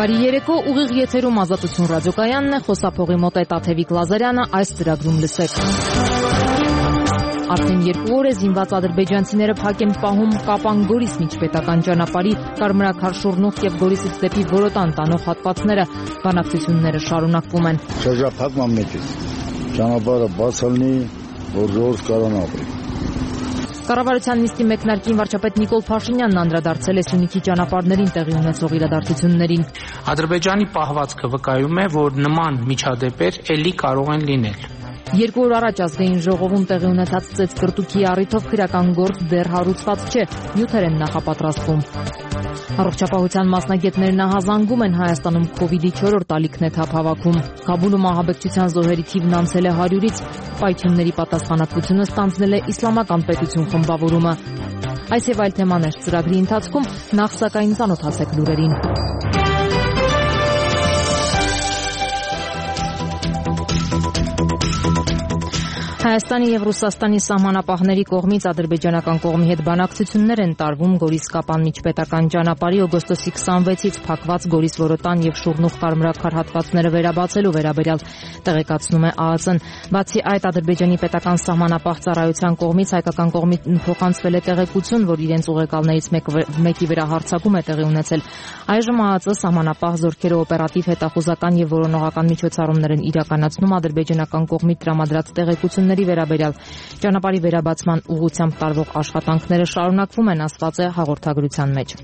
Բարի երեկո, ուղիղ եթերում Ազատություն ռադիոկայանն է, խոսափողի մոտ է Տաթևիկ Լազարյանը, այս ծրագրում լսեք։ Արդեն 2 օր է զինված ադրբեջանցիները փակ են պահում Կապան-Գորիս միջպետական ճանապարհի Կարմրաքար Շուռնուղ եւ Գորիսից դեպի Որոտան տանող հատվածները, բանակցությունները շարունակվում են։ Շրջափակման մեջ է։ Ճանապարհը բաց լինի, որ ժողովուրդ կարողանա ապրել։ Կառավարության նիստի մեկնարկին վարչապետ Նիկոլ Փաշինյանն անդրադարձել է Սյունիքի ճանապարհներին տեղի ունեցող իրադարձություններին։ Ադրբեջանի պահվածքը վկայում է, որ նման միջադեպեր էլի կարող են լինել։ 2 օր առաջ ազգային ժողովում տեղի ունեցած ծեծկրտուքի առիթով քրեական գործ դեռ հարուցված չէ, նյութեր են նախապատրաստվում։ Առողջապահության մասնագետներն ահազանգում են Հայաստանում COVID-ի 4-րդ ալիքն է թափ հավաքում։ Կաբուլում ահաբեկչության զոհերի թիվն անցել է 100-ից, պայթյունների պատասխանատվությունը ստանձնել է Իսլամական պետություն խմբավորումը։ Այս եւ այլ թեմաներ ծրագրի ընթացքում, նախ սակայն ծանոթացեք լուրերին։ Հայաստանի եւ Ռուսաստանի սահմանապահների կողմից ադրբեջանական կողմի հետ բանակցություններ են տարվում Գորիս-Կապան միջպետական ճանապարհի օգոստոսի 26-ից փակված Գորիս-Որոտան եւ Շուռնուղ կարմրաքար հատվածները վերաբացելու վերաբերյալ տեղեկացնում է ԱԱԾ-ն։ Բացի այդ, Ադրբեջանի պետական սահմանապահ ծառայության կողմից հայկական կողմին փոխանցվել է տեղեկություն, որ իրենց ուղեկալներից մեկի վրա հարձակում է տեղի ունեցել։ Այժմ ԱԱԾ սահմանապահ զորքերը օպերատիվ հետախուզական եւ որոնողական միջոցառումներ են իրականացնում ադրբեջանական կողմի տրամադրած տեղեկությունների վերաբերյալ։ Ճանապարհի վերաբացման ուղղությամբ տարվող աշխատանքները շարունակվում են, ասված է հաղորդագրության մեջ։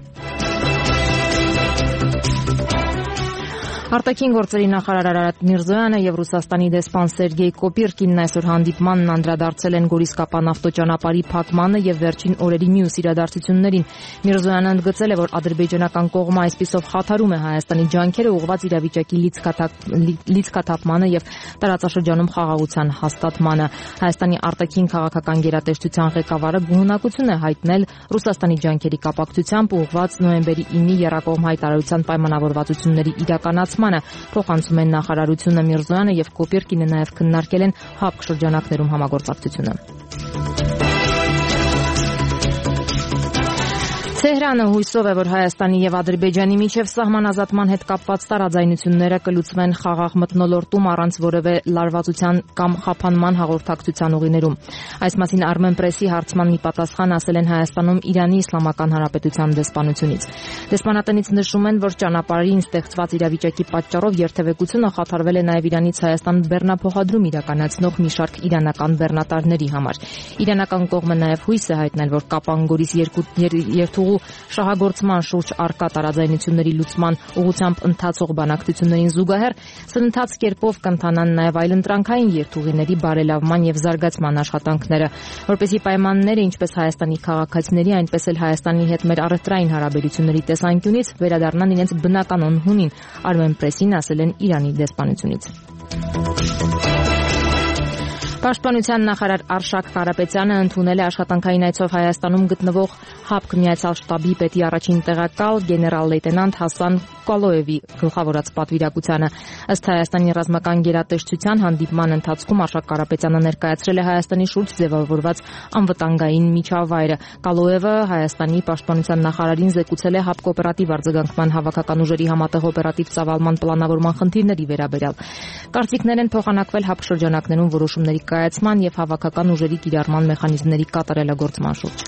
Արտաքին գործերի նախարար Արարատ Միրզոյանը եւ Ռուսաստանի դեսպան Սերգեյ Կոպիրկինն այսօր հանդիպմանն անդրադարձել են Գորիս-Կապան ավտոճանապարհի փակմանը եւ վերջին օրերի մյուս իրադարձություններին։ Միրզոյանը ընդգծել է, որ ադրբեջանական կողմը այսպիսով խաթարում է Հայաստանի ջանքերը ուղղված իրավիճակի լիցքաթափմանը եւ տարածաշրջանում խաղաղության հաստատմանը։ Հայաստանի արտաքին քաղաքական գերատեսչության ղեկավարը գոհունակություն է հայտնել Ռուսաստանի ջանքերի կապակցությամբ ուղղված նոյեմբերի 9-ի եռակողմ հայտարարության պայմանավորվածությունների իրականացմանը, փոխանցում են նախարարությունը Միրզոյանը եւ Կոպիրկինը նաեւ քննարկել են ՀԱՊԿ շրջանակներում համագործակցությունը։ Թեհրանը հույսով է, որ Հայաստանի եւ Ադրբեջանի միջև սահմանազատման հետ կապված տարաձայնությունները կլուծվեն խաղաղ մթնոլորտում առանց որևէ լարվածության կամ խափանման հաղորդակցության ուղիներում։ Այս մասին Armenpress-ի հարցման մի պատասխան ասել են Հայաստանում Իրանի Իսլամական Հանրապետության դեսպանությունից։ Դեսպանատնից նշում են, որ ճանապարհին ստեղծված իրավիճակի պատճառով երթևեկությունը խաթարվել է նաեւ Իրանից Հայաստան բեռնափոխադրում իրականացնող մի շարք իրանական բեռնատարների համար։ Իրանական կողմը նաեւ հույս է հայտնել, որ Կապան-Գորիս երթուղու շահագործման շուրջ արկա տարաձայնությունների լուծման ուղղությամբ ընթացող բանակցություններին զուգահեռ սննդած կերպով կընթանան նաև այլընտրանքային երթուղիների բարելավման եւ զարգացման աշխատանքները, որպեսզի պայմանները ինչպես Հայաստանի քաղաքացիների, այնպես էլ Հայաստանի հետ մեր առևտրային հարաբերությունների տեսանկյունից վերադառնան իրենց բնականon հունին, Armenpress-ին ասել են Իրանի դեսպանությունից։ Պաշտպանության նախարար Արշակ Կարապետյանը ընդունել է աշխատանքային այցով Հայաստանում գտնվող ՀԱՊԿ Միացյալ շտաբի պետի առաջին տեղակալ գեներալ-լեյտենանտ Հասան Կալոևի գլխավորած պատվիրակությանը։ Ըստ Հայաստանի ռազմական գերատեսչության հանդիպման ընթացքում Արշակ Կարապետյանը ներկայացրել է Հայաստանի շուրջ ձևավորված անվտանգային միջավայրը։ Կալոևը Հայաստանի պաշտպանության նախարարին զեկուցել է ՀԱՊԿ օպերատիվ արձագանքման հավաքական ուժերի համատեղ օպերատիվ ծավալման պլանավորման խնդիրների վերաբերյալ։ Կարծիքներ են փոխանակվել ՀԱՊԿ շրջանակներում որոշումների կայացման եւ հավաքական ուժերի կիրառման մեխանիզմների կատարելագործման շուրջ։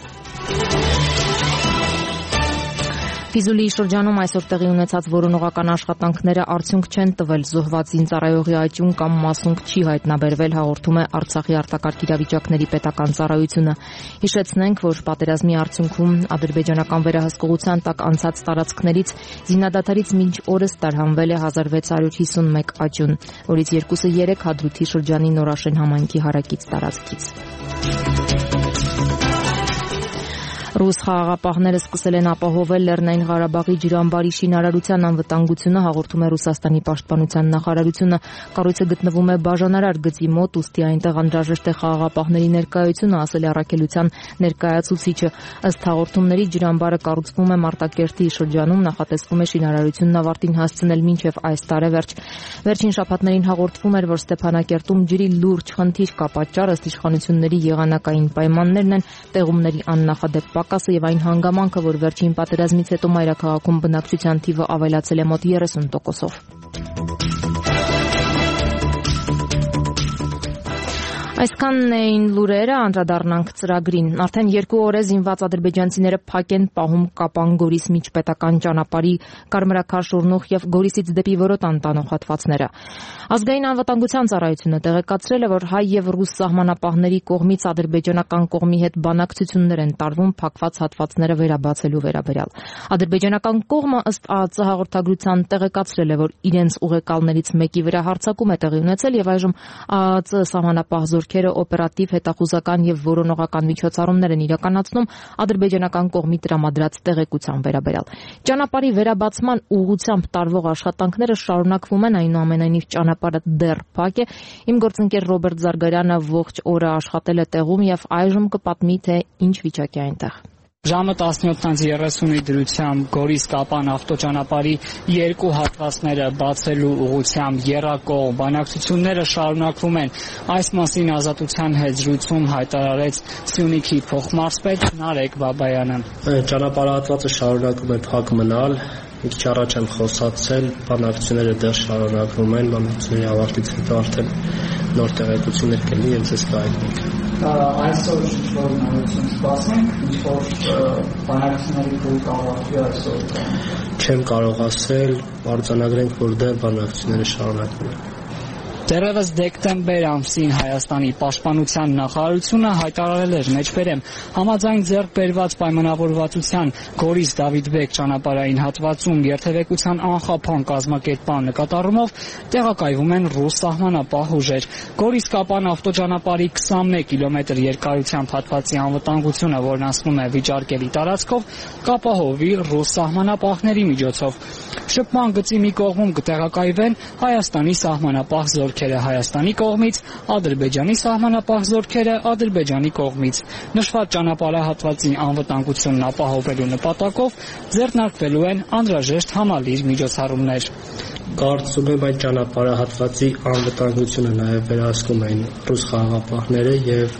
Ֆիզուլիի շրջանում այսօր տեղի ունեցած որոնողական աշխատանքները արդյունք չեն տվել, զոհված զինծառայողի աճյուն կամ մասունք չի հայտնաբերվել, հաղորդում է Արցախի արտակարգ իրավիճակների պետական ծառայությունը։ Հիշեցնենք, որ պատերազմի արդյունքում ադրբեջանական վերահսկողության տակ անցած տարածքներից զինադադարից մինչ օրս տարհանվել է 1651 աճյուն, որից 2-ը 3 Հադրութի շրջանի Նորաշեն համայնքի հարակից տարածքից։ Ռուս խաղաղապահները սկսել են ապահովել Լեռնային Ղարաբաղի ջրամբարի շինարարության անվտանգությունը, հաղորդում է Ռուսաստանի պաշտպանության նախարարությունը։ Կառույցը գտնվում է բաժանարար գծի մոտ, ուստի այնտեղ անհրաժեշտ է խաղաղապահների ներկայությունը, ասել է առաքելության ներկայացուցիչը։ Ըստ հաղորդումների ջրամբարը կառուցվում է Մարտակերտի շրջանում, նախատեսվում է շինարարությունն ավարտին հասցնել մինչև այս տարեվերջ։ Վերջին շաբաթներին հաղորդվում էր, որ Ստեփանակերտում ջրի լուրջ խնդիր կա, պատճառը ըստ իշխանությունների եղանակային պայմաններն են, տեղումների աննախադեպ պակասը եւ այն հանգամանքը, որ վերջին պատերազմից հետո մայրաքաղաքում բնակչության թիվը ավելացել է մոտ 30%-ով։ Այսքանն էին լուրերը, անդրադառնանք ծրագրին։ Արդեն 2 օր է զինված ադրբեջանցիները փակ են պահում Կապան-Գորիս միջպետական ճանապարհի Կարմրաքաշ-Ուռնուղ եւ Գորիսից դեպի Որոտան տանող հատվածները։ Ազգային անվտանգության ծառայությունը տեղեկացրել է, որ հայ եւ ռուս սահմանապահների կողմից ադրբեջանական կողմի հետ բանակցություններ են տարվում փակված հատվածները վերաբացելու վերաբերյալ։ Ադրբեջանական կողմը ըստ ԱԱԾ հաղորդագրության տեղեկացրել է, որ իրենց ուղեկալներից մեկի վրա հարձակում է տեղի ունեցել եւ այժմ ԱԱԾ սահմանապահ զորքերը օպերատիվ, հետախուզական եւ որոնողական միջոցառումներ են իրականացնում ադրբեջանական կողմի տրամադրած տեղեկության վերաբերյալ։ Ճանապարհի վերաբացման ուղղությամբ տարվող աշխատանքները շարունակվում են, այնուամենայնիվ ճանապարհը դեռ փակ է։ Իմ գործընկեր Ռոբերտ Զարգարյանը ողջ օրը աշխատել է տեղում եւ այժմ կպատմի, թե ինչ վիճակ է այնտեղ։ Ժամը 17:30-ի դրությամբ Գորիս-Կապան ավտոճանապարհի 2 հատվածները բացելու ուղղությամբ եռակողմ բանակցությունները շարունակվում են։ Այս մասին Ազատության հետ զրույցում հայտարարեց Սյունիքի փոխմարզպետ Նարեկ Բաբայանը։ Ճանապարհահատվածը շարունակում է փակ մնալ։ Մի քիչ առաջ եմ խոսացել, բանակցությունները դեռ շարունակվում են, բանակցությունների ավարտից հետո արդեն նոր տեղեկություններ կլինի եւ ցես կայնենք։ Այսօր ինչ-որ նորություն սպասենք, ինչ-որ բանակցությունների փուլ կավարտվի այսօր։ Չեմ կարող ասել, արձանագրենք, որ դեռ բանակցությունները շարունակվում են։ Դեռևս դեկտեմբեր ամսին Հայաստանի պաշտպանության նախարարությունը հայտարարել էր մեջբերեմ համաձայն ձեռք բերված պայմանավորվածության Գորիս-Դավիթբեկ ճանապարհային հատվածում երթևեկության անխափան կազմակերպման նկատառումով տեղակայվում են ռուս սահմանապահ ուժեր։ Գորիս-Կապան ավտոճանապարհի 21 կիլոմետր երկարությամբ հատվածի անվտանգությունը, որն անցնում է վիճարկելի տարածքով, կապահովի ռուս սահմանապահների միջոցով։ Շփման գծի մի կողմում կտեղակայվեն Հայաստանի սահմանապահ զորքերը Հայաստանի կողմից, Ադրբեջանի սահմանապահ զորքերը Ադրբեջանի կողմից։ Նշված ճանապարհահատվածի անվտանգությունն ապահովելու նպատակով ձեռնարկվելու են անհրաժեշտ համալիր միջոցառումներ։ Կարծում եմ այդ ճանապարհահատվածի անվտանգությունը նաև վերահսկում են ռուս խաղաղապահները եւ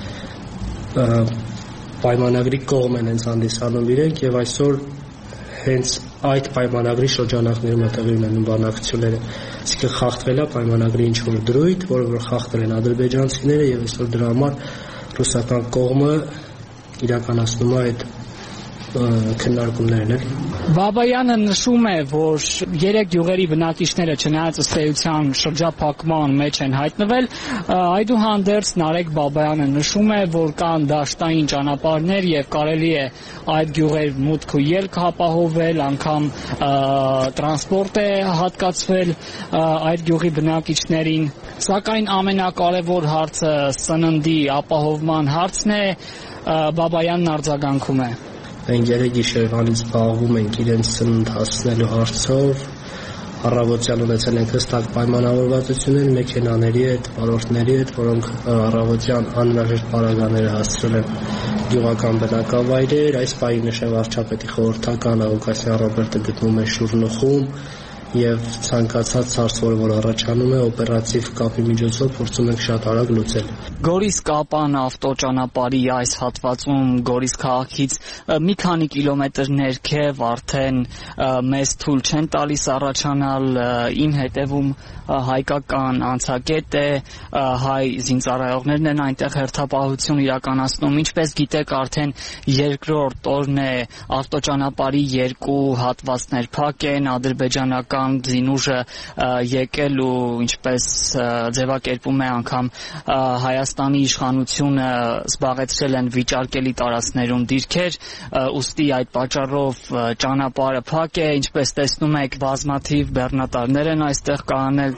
պայմանագրի կողմ են հենց հանդիսանում իրենք եւ այսօր հենց այդ պայմանագրի շրջանակներում տեղի ունենում բանակցությունները, այսինքն խախտվել է պայմանագրի ինչ-որ դրույթ, որը որ խախտել են ադրբեջանցիները եւ այսօր դրա համար ռուսական կողմը իրականացնում է այդ քննարկումներն։ Բաբայանը նշում է, որ 3 գյուղերի բնակիչները չնայած ըստ էության շրջափակման մեջ են հայտնվել, այդուհանդերձ Նարեկ Բաբայանը նշում է, որ կան դաշտային ճանապարհներ եւ կարելի է այդ գյուղեր մուտք ու ելք ապահովել, անգամ տրանսպորտ է հատկացվել այդ գյուղի բնակիչներին, սակայն ամենակարևոր հարցը սննդի ապահովման հարցն է, Բաբայանն արձագանքում է։ Մենք երեք գիշերվանից զբաղվում ենք իրենց սնունդ հասցնելու հարցով, առավոտյան ունեցել ենք հստակ պայմանավորվածություններ մեքենաների հետ, վարորդների հետ, որոնք առավոտյան անհրաժեշտ պարագաները հասցրել են գյուղական բնակավայրեր, այս պահին նշեմ վարչապետի խորհրդական Ղուկասյան Ռոբերտը գտնվում է Շուռնուխում եւ ցանկացած հարց, որ առաջանում է օպերատիվ կապի միջոցով փորձում ենք շատ արագ լուծել։ Գորիս-Կապան ավտոճանապարհի այս հատվածում Գորիս քաղաքից մի քանի կիլոմետր ներքև արդեն մեզ թույլ չեն տալիս առաջանալ, ին հետևում հայկական անցակետ է, հայ զինծառայողներն են այնտեղ հերթապահություն իրականացնում, ինչպես գիտեք արդեն երկրորդ օրն է ավտոճանապարհի 2 հատվածներ փակ են, ադրբեջանական զինուժը եկել ու ինչպես ձևակերպում է անգամ Հայաստանի իշխանությունը զբաղեցրել են վիճարկելի տարածքներում դիրքեր, ուստի այդ պատճառով ճանապարհը փակ է, ինչպես տեսնում եք բազմաթիվ բեռնատարներ են այստեղ կանել։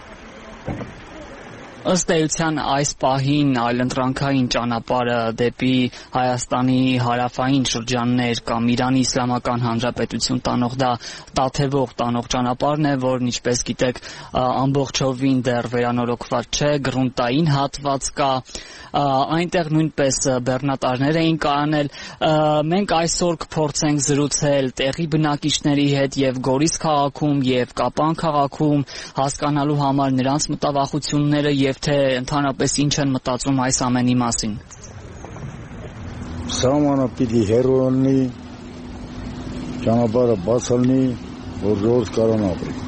Ըստ էության այս պահին այլընտրանքային ճանապարհը դեպի Հայաստանի հարավային շրջաններ կամ Իրանի Իսլամական Հանրապետություն տանող դա Տաթևող տանող ճանապարհն է, որն ինչպես գիտեք ամբողջովին դեռ վերանորոգված չէ, գրունտային հատված կա, այնտեղ նույնպես բեռնատարներ էին կանել։ Մենք այսօր կփորձենք զրուցել տեղի բնակիչների հետ եւ Գորիս քաղաքում եւ Կապան քաղաքում հասկանալու համար նրանց մտավախությունները եւ թե ընդհանրապես ինչ են մտածում այս ամենի մասին։ Սահմանը պիտի հեռու լինի, ճանապարհը բաց լինի, որ ժողովուրդ կարողան ապրի։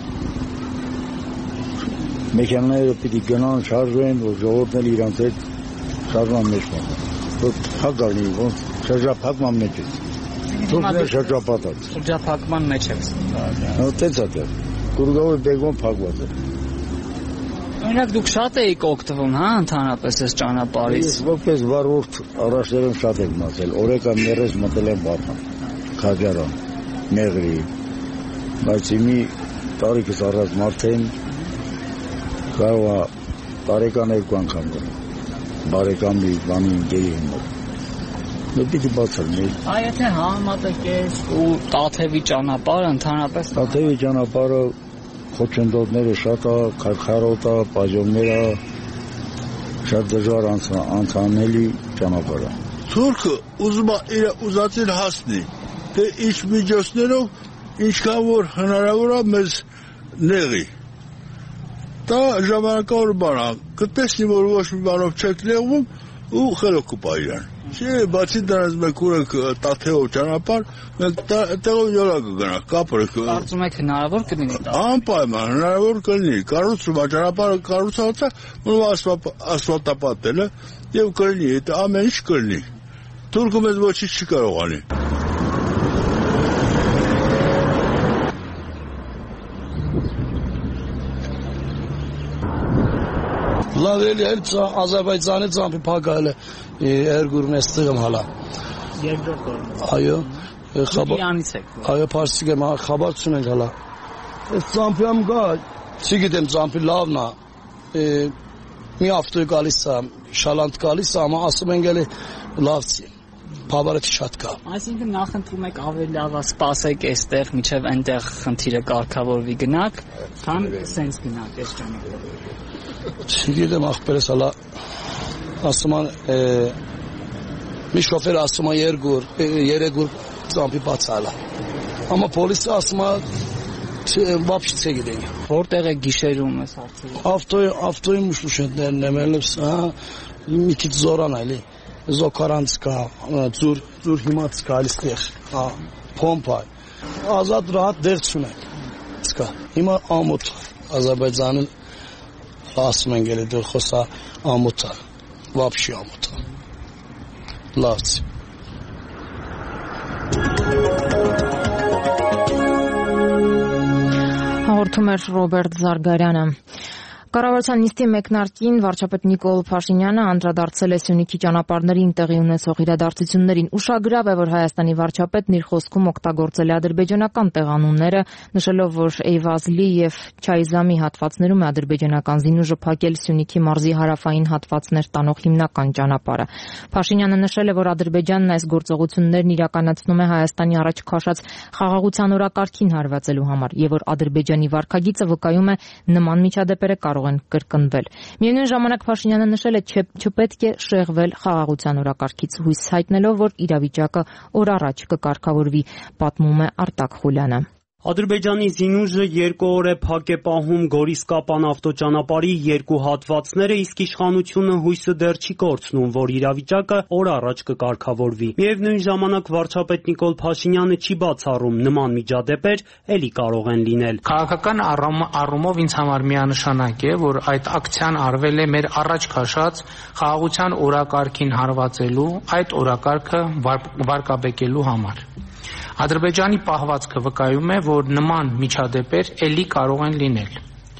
Մեքենաները պիտի գնան, շարժվեն, որ ժողովուրդն էլ իրանց հետ շարժման մեջ մնան։ Որ փակ լինի, ոնց շրջափակման մեջ է։ Դուք շրջապատած։ Շրջափակման մեջ եք։ Տենց է դեռ։ Գուրգավը բեգոն փակված է։ Օրինակ դուք շատ եք օգտվում, հա, ընդհանրապես այս ճանապարհից։ Ես որպես վարորդ առաջներում շատ եմ մնացել։ Օրեկան ներես մտել եմ Վարդան, Քաջարան, Մեղրի, բայց իմի տարիքս առած մարդ եմ, կարող է տարեկան 2 անգամ գնալ։ Բարեկամի բանի գեի հիմա։ Պիտի բացառնի։ Այ եթե համեմատեք ես ու Տաթևի ճանապարհը ընդհանրապես Տաթևի ճանապարհը խոչընդոտները շատ է, քարքարոտ է, պաժոմներ է, շատ դժվար անցանելի ճանապարհ է։ Թուրքը ուզում է իր ուզածին հասնի, թե ինչ միջոցներով, ինչքան որ հնարավոր է մեզ նեղի։ Դա ժամանակավոր բան է, կտեսնի որ ոչ մի բանով չեք նեղվում ու խելոք կպա իրան։ Չէ, բացի դրանից մենք ունենք Տաթևով ճանապարհ, մենք տեղով յոլա կգնանք, կապրենք։ Կարծում եք հնարավոր կլինի դա։ Անպայման հնարավոր կլինի։ Կառուցում է ճանապարհը կառուցած է, ուրեմն ասֆալտապատել է եւ կլինի, դա ամեն ինչ կլինի։ Թուրքը մեզ ոչինչ չի կարող անի։ Լավ էլի էլ Ադրբեջանի ծամփի փակել է Էրգուրն էստեղում հալա։ Երկրորդ օրը։ Այո, Իրանից եք։ Այո, Փարսիկ եմ, խաբար չունենք հալա։ Այս ծամփիամ գա, չգիտեմ ծամփի լավն է։ Մի ավտո գալիս է, շալանտ գալիս է, amma ասում են գալի լավցի։ Բավարար շատ կա։ Այսինքն նախընտրում եք ավելի լավ սպասեք այստեղ, մինչև այնտեղ խնդիրը կարգավորվի գնաք, քան սենց գնաք այս ճանապարհով։ Չգիտեմ ախպերս հալա ասում են մի շոֆեր ասում է երեգուր ծամփի բաց հալա amma պոլիսը ասում է вообще չգիտեն որտեղ է գիշերում այս հարցը ավտոյի մուշուշենտներն եմ ելս հա մի քիչ զորան էլի զոքարանց կա ձուր հիմաց կա այստեղ հա պոմպա ազատ ռահատ դեր չունենք սկա հիմա ամոթ Ադրբեջանը ասում են գելի դու խոսա ամոթա вообще ամոթա լավց հաղորդում էր Ռոբերտ Զարգարյանը Կառավարության նիստի մեկնարկին վարչապետ Նիկոլ Փաշինյանը անդրադարձել է Սյունիքի ճանապարհներին տեղի ունեցող իրադարձություններին։ Ուշագրավ է, որ Հայաստանի վարչապետն իր խոսքում օգտագործել է ադրբեջանական տեղանունները, նշելով, որ Էյվազլի եւ Չայզամի հատվածներում է ադրբեջանական զինուժը փակել Սյունիքի մարզի հարավային հատվածներ տանող հիմնական ճանապարհը։ Փաշինյանը նշել է, որ Ադրբեջանն այս գործողություններն իրականացնում է Հայաստանի առաջ քաշած խաղաղության օրակարգին հարվածելու համար եւ որ Ադրբեջանի վարքագիծը վկայում է նման միջադեպերը կարող են կրկնվել։ Միևնույն ժամանակ Փաշինյանը նշել է, չպետք է շեղվել խաղաղության օրակարգից, հույս հայտնելով, որ իրավիճակը օր առաջ կկարգավորվի, պատմում է Արտակ Խուլյանը։ Ադրբեջանի զինուժը 2 օր է փակ է պահում Գորիս-Կապան ավտոճանապարհի 2 հատվածները, իսկ իշխանությունը հույսը դեռ չի կորցնում, որ իրավիճակը օր առաջ կկարգավորվի։ Միևնույն ժամանակ վարչապետ Նիկոլ Փաշինյանը չի բացառում նման միջադեպեր էլի կարող են լինել։ Քաղաքական առումով ինձ համար միանշանակ է, որ այդ ակցիան արվել է մեր առաջ քաշած խաղաղության օրակարգին հարվածելու, այդ օրակարգը վարկաբեկելու համար։ Ադրբեջանի պահվածքը վկայում է, որ նման միջադեպեր էլի կարող են լինել։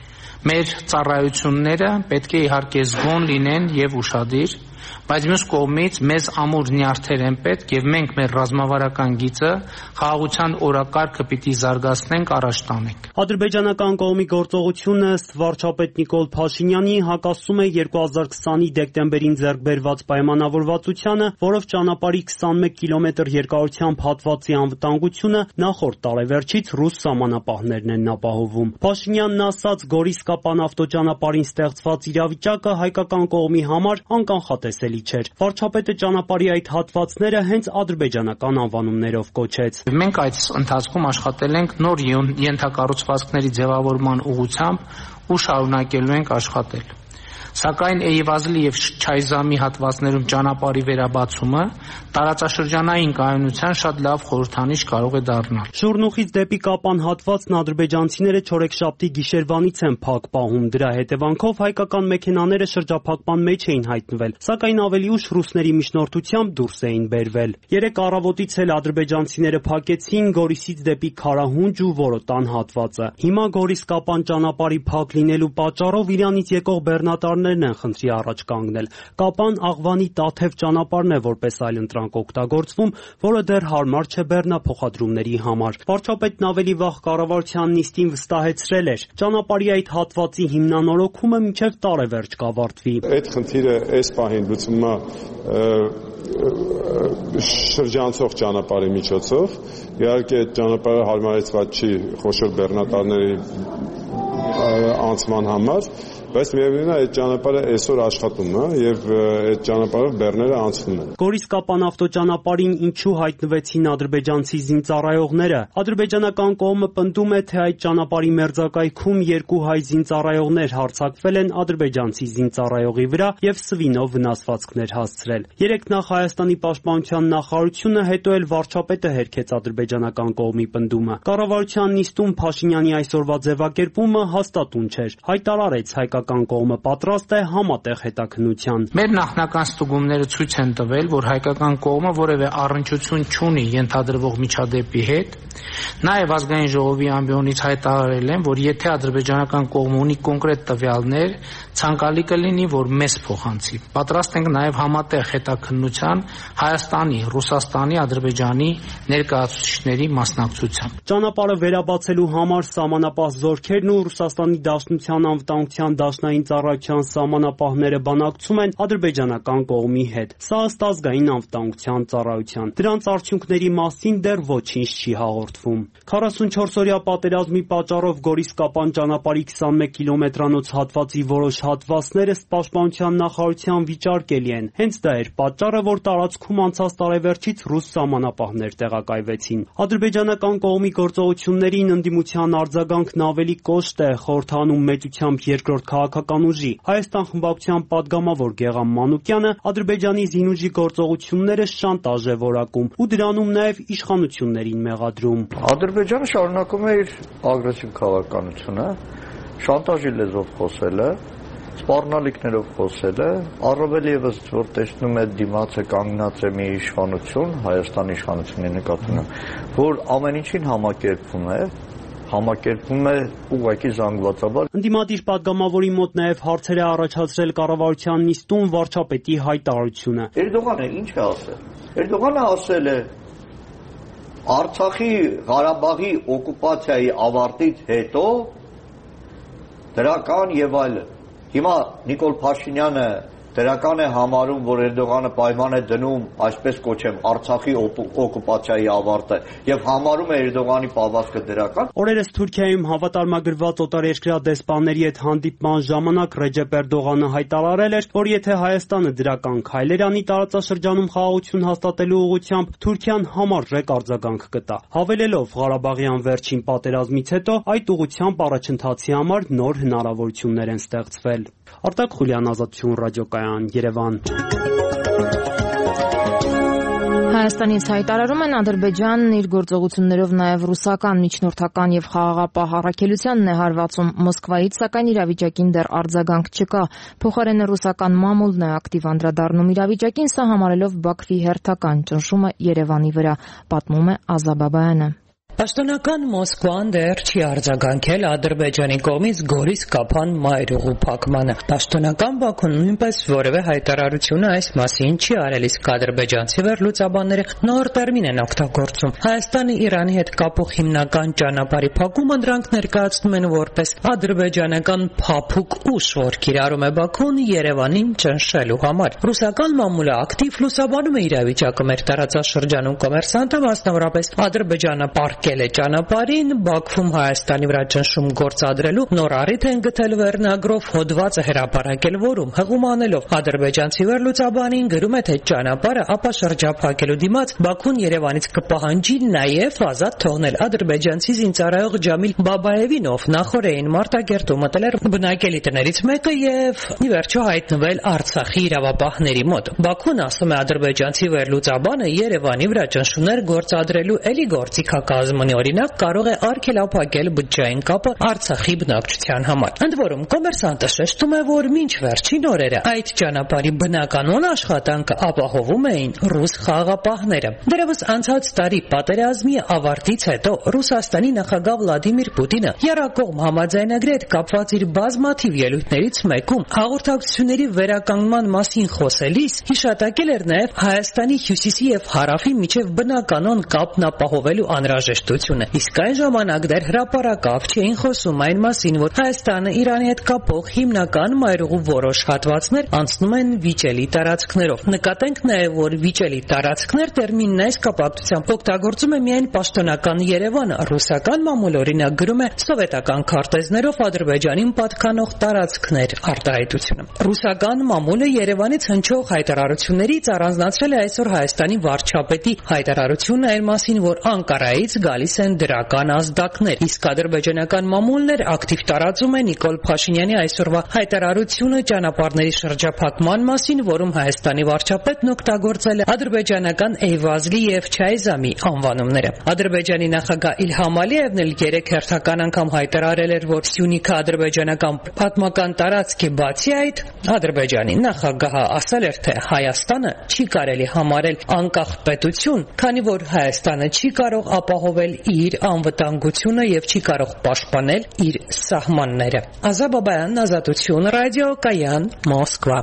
Մեր ծառայությունները պետք է իհարկե զգոն լինեն եւ ուշադիր, բայց մյուս կողմից մեզ ամուր նյարդեր են պետք եւ մենք մեր ռազմավարական գիծը խաղաղության օրակարգը պիտի զարգացնենք, առաջ տանենք։ Ադրբեջանական կողմի գործողությունը ըստ վարչապետ Նիկոլ Փաշինյանի հակասում է 2020-ի դեկտեմբերին ձեռք բերված պայմանավորվածությանը, որով ճանապարհի 21 կիլոմետր երկարությամբ հատվածի անվտանգությունը նախորդ տարեվերջից ռուս սահմանապահներն են ապահովում։ Փաշինյանն ասաց, Գորիս-Կապան ավտոճանապարհին ստեղծված իրավիճակը հայկական կողմի համար անկանխատեսելի չէր։ Վարչապետը ճանապարհի այդ հատվածները հենց ադրբեջանական անվանումներով կոչեց։ Մենք այդ ընթացքում աշխատել ենք նոր ենթակառուցվածքների ձևավորման ուղղությամբ ու շարունակելու ենք աշխատել։ Սակայն Էյվազլի եւ Չայզամի հատվածներում ճանապարհի վերաբացումը տարածաշրջանային կայունության շատ լավ խորհրդանիշ կարող է դառնալ։ Շուրնուխից դեպի Կապան հատվածն ադրբեջանցիները չորեքշաբթի գիշերվանից են փակ պահում։ Դրա հետևանքով հայկական մեքենաները շրջափակման մեջ էին հայտնվել, սակայն ավելի ուշ ռուսների միջնորդությամբ դուրս էին բերվել։ Երեկ առավոտից էլ ադրբեջանցիները փակեցին Գորիսից դեպի Քարահունջ ու Որոտան հատվածը։ Հիմա Գորիս-Կապան ճանապարհի փակ լինելու պատճառով Իրանից եկող բեռնատարներն են խնդրի առաջ կանգնել։ Կապան Աղվանի Տաթև ճանապարհն է որպես այլընտրանք օգտագործվում, որը դեռ հարմար չէ բեռնափոխադրումների համար։ Վարչապետն ավելի վաղ կառավարության նիստին վստահեցրել էր, ճանապարհի այդ հատվածի հիմնանորոգումը մինչև տարեվերջ կավարտվի։ Այդ խնդիրը այս պահին լուծվում է շրջանցող ճանապարհի միջոցով։ Իհարկե այդ ճանապարհը հարմարեցված չի խոշոր բեռնատարների անցման համար, բայց միևնույն է այդ ճանապարհը այսօր աշխատում է եւ այդ ճանապարհով բեռները անցնում են։ Գորիս-Կապան ավտոճանապարհին ինչու հայտնվեցին ադրբեջանցի զինծառայողները։ Ադրբեջանական կողմը պնդում է, թե այդ ճանապարհի մերձակայքում 2 հայ զինծառայողներ հարձակվել են ադրբեջանցի զինծառայողի վրա եւ սվինով վնասվածքներ հասցրել։ Երեկ նախ Հայաստանի պաշտպանության նախարարությունը, հետո էլ վարչապետը հերքեց ադրբեջանական կողմի պնդումը։ Կառավարության նիստում Փաշինյանի այսօրվա ձևակերպումը հաստատուն չէր։ Հայտարարեց հայկական կողմը պատրաստ է համատեղ հետաքննության։ Մեր նախնական ստուգումները ցույց են տվել, որ հայկական կողմը որևէ առնչություն չունի ենթադրվող միջադեպի հետ։ Նաև ազգային ժողովի ամբիոնից հայտարարել են, որ եթե ադրբեջանական կողմը ունի կոնկրետ տվյալներ, ցանկալի կլինի, որ մեզ փոխանցի։ Պատրաստ ենք նաև համատեղ հետաքննության Հայաստանի, Ռուսաստանի, Ադրբեջանի ներկայացուցիչների մասնակցությամբ։ Ճանապարհը վերաբացելու համար սահմանապահ զորքերն ու Ռուսաստանի Դաշնության անվտանգության դաշնային ծառայության սահմանապահները բանակցում են ադրբեջանական կողմի հետ։ Սա ըստ ազգային անվտանգության ծառայության։ Դրանց արդյունքների մասին դեռ ոչինչ չի հաղորդվում։ 44-օրյա պատերազմի պատճառով Գորիս-Կապան ճանապարհի 21 կիլոմետրանոց հատվածի որոշ հատվածները պաշտպանության նախարարության վիճարկելի են։ Հենց դա էր պատճառը, որ տարածքում անցած տարեվերջից ռուս սահմանապահներ տեղակայվեցին։ Ադրբեջանական կողմի գործողություններին ընդդիմության արձագանքն ավելի կոշտ է, խորհրդանում մեծությամբ երկրորդ քաղաքական ուժի։ Հայաստան խմբակցության падգամավոր Գեղամ Մանուկյանը Ադրբեջանի զինուժի գործողությունները շանտաժ է որակում ու դրանում նաև իշխանություններին մեղադրում։ Ադրբեջանը շարունակում է իր ագրեսիվ քաղաքականությունը, շանտաժի լեզվով խոսել է, սպառնալիքներով խոսել է, առավել եւս որ տեսնում է դիմացը կանգնած է մի իշխանություն, Հայաստանի իշխանությունի նկատմամբ, որ ամեն ինչին համակերպում է ուղղակի զանգվածաբար։ Ընդդիմադիր падգամավորի մոտ նաև հարցեր է առաջացրել կառավարության նիստում վարչապետի հայտարարությունը։ Էրդողանը ինչ է ասել։ Էրդողանը ասել է Արցախի Ղարաբաղի օկուպացիայի ավարտից հետո դրական եւ այլն։ Հիմա Նիկոլ Փաշինյանը դրական է համարում, որ Էրդողանը պայման է դնում, այսպես կոչեմ, Արցախի օկուպացիայի ավարտը եւ համարում է Էրդողանի պահվածքը դրական։ Օրերս Թուրքիայում հավատարմագրված օտարերկրյա դեսպանների հետ հանդիպման ժամանակ Ռեջեփ Էրդողանը հայտարարել էր, որ եթե Հայաստանը դրական քայլեր անի տարածաշրջանում խաղաղություն հաստատելու ուղղությամբ, Թուրքիան համարժեք արձագանք կտա։ Հավելելով Ղարաբաղյան վերջին պատերազմից հետո այդ ուղղությամբ առաջընթացի համար նոր հնարավորություններ են ստեղծվել։ Արտակ Խուլյան, Ազատություն ռադիոկայան, Երևան։ Հայաստանից հայտարարում են Ադրբեջանն իր գործողություններով նաև ռուսական միջնորդական եւ խաղաղապահ առաքելությանն է հարվածում Մոսկվայից, սակայն իրավիճակին դեռ արձագանք չկա։ Փոխարենը ռուսական մամուլն է ակտիվ անդրադառնում իրավիճակին, սա համարելով Բաքվի հերթական ճնշումը Երևանի վրա, պատմում է Ազա Բաբայանը։ Պաշտոնական Մոսկվան դեռ չի արձագանքել Ադրբեջանի կողմից Գորիս-Կապան մայրուղու փակմանը։ Պաշտոնական Բաքուն նույնպես որևէ հայտարարություն այս մասին չի արել, իսկ ադրբեջանցի վերլուծաբանները նոր տերմին են օգտագործում։ Հայաստանի Իրանի հետ կապող հիմնական ճանապարհի փակումը դրանք ներկայացնում են որպես ադրբեջանական փափուկ ուժ, որ կիրառում է Բաքուն Երևանին ճնշելու համար։ Ռուսական մամուլը ակտիվ լուսաբանում է իրավիճակը մեր տարածաշրջանում։ Կոմերսանտը մասնավորապես Ադրբեջանը պարտք փակել է ճանապարհին, Բաքվում Հայաստանի վրա ճնշում գործադրելու նոր առիթ են գտել վերնագրով հոդվածը հրապարակել, որում հղում անելով ադրբեջանցի վերլուծաբանին գրում է, թե ճանապարհը ապա շրջափակելու դիմաց Բաքուն Երևանից կպահանջի նաև ազատ թողնել ադրբեջանցի զինծառայող Ջամիլ Բաբաևին, ով նախորդին Մարտակերտում մտել էր բնակելի տներից մեկը եւ ի վերջո հայտնվել Արցախի իրավապահների մոտ։ Բաքուն, ասում է ադրբեջանցի վերլուծաբանը, Երևանի վրա ճնշումներ գործադրելու էլի գործիքակազմի օրինակ կարող է արգելափակել բջջային կապը Արցախի բնակչության համար։ Ընդ որում, Կոմերսանտը շեշտում է, որ մինչ վերջին օրերը այդ ճանապարհի բնականon աշխատանքը ապահովում էին ռուս խաղաղապահները։ Դեռևս անցած տարի պատերազմի ավարտից հետո Ռուսաստանի նախագահ Վլադիմիր Պուտինը եռակողմ համաձայնագրի հետ կապված իր բազմաթիվ ելույթներից մեկում հաղորդակցությունների վերականգնման մասին խոսելիս հիշատակել էր նաև Հայաստանի հյուսիսի եւ հարավի միջև բնականon կապն ապահովելու անհրաժեշտությունը։ Իսկ այն ժամանակ դեռ հրապարակավ չէին խոսում այն մասին, որ Հայաստանը Իրանի հետ կապող հիմնական մայրուղու որոշ հատվածներ անցնում են վիճելի տարածքներով։ Նկատենք նաև, որ վիճելի տարածքներ տերմինն այս կապակցությամբ օգտագործում է միայն պաշտոնական Երևանը, ռուսական մամուլը օրինակ գրում է սովետական քարտեզներով Ադրբեջանին պատկանող տարածքներ արտահայտությունը։ Ռուսական մամուլը Երևանից հնչող հայտարարություններից առանձնացրել է այսօր Հայաստանի վարչապետի հայտարարությունն այն մասին, որ Անկարայից գալիս են դրական ազդակներ, իսկ ադրբեջանական մամուլն էր ակտիվ տարածում է Նիկոլ Փաշինյանի այսօրվա հայտարարությունը ճանապարհների շրջափակման մասին, որում Հայաստանի վարչապետն օգտագործել է ադրբեջանական Էյվազլի եւ Չայզամի անվանումները։ Ադրբեջանի նախագահ Իլհամ Ալիևն էլ 3 հերթական անգամ հայտարարել էր, որ Սյունիքը ադրբեջանական պատմական տարածք է, բացի այդ Ադրբեջանի նախագահը ասել էր, թե Հայաստանը չի կարելի համարել անկախ պետություն, քանի որ Հայաստանը չի կարող ապահովել իր անվտանգությունը եւ չի կարող պաշտպանել իր սահմանները։ Ազա Բաբայան, Ազատություն, ռադիո Կայան, Մոսկվա։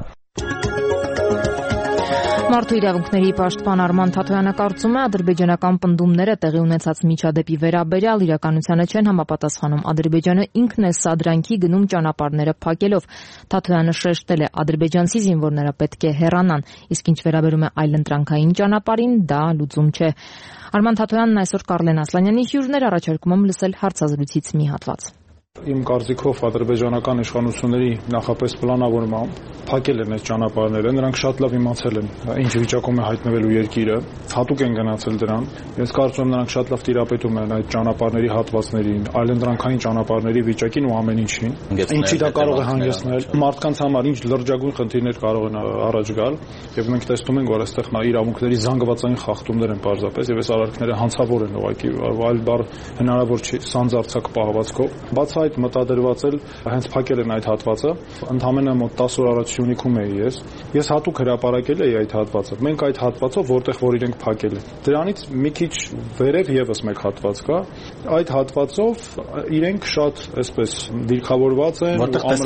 Մարդու իրավունքների պաշտպան Արման Թաթոյանը կարծում է, ադրբեջանական պնդումները տեղի ունեցած միջադեպի վերաբերյալ իրականությանը չեն համապատասխանում։ Ադրբեջանը ինքն է սադրանքի գնում ճանապարհները փակելով։ Թաթոյանը շեշտել է, ադրբեջանցի զինվորները պետք է հեռանան, իսկ ինչ վերաբերում է այլընտրանքային ճանապարհին, դա լուծում չէ։ Արման Թաթոյանն այսօր Կարլեն Ասլանյանի հյուրներ առաջարկում եմ լսել հարցազրույցից մի հատված։ Իմ կարծիքով ադրբեջանական իշխանությունների նախապես պլանավորմամբ փակել են այս ճանապարհները, նրանք շատ լավ իմացել են ինչ վիճակում է հայտնվելու երկիրը, հատուկ են գնացել դրան։ Ես կարծում եմ նրանք շատ լավ տիրապետում են այդ ճանապարհների հատվածներին, այլընտրանքային ճանապարհների վիճակին ու ամեն ինչին։ Ինչի դա կարող է հանգեցնել մարդկանց համար, ինչ լրջագույն խնդիրներ կարող են առաջ գալ, եւ մենք տեսնում ենք, որ այստեղ իրավունքների զանգվածային խախտումներ են պարզապես եւ այս արարքները հանցավոր են ուղղակի, այլ բառ հնարավոր չի սանձարձակ պահվածքով։ Բաց այդ մտադրված էլ հենց փակել են այդ հատվածը, ընդամենը մոտ 10 օր առաջ Սյունիքում էի ես։ Ես հատուկ հրապարակել էի այդ հատվածը։ Մենք այդ հատվածով որտեղ որ իրենք փակել են։ Դրանից մի քիչ վերև եւս մեկ հատված կա։ Այդ հատվածով իրենք շատ այսպես դիրքավորված են,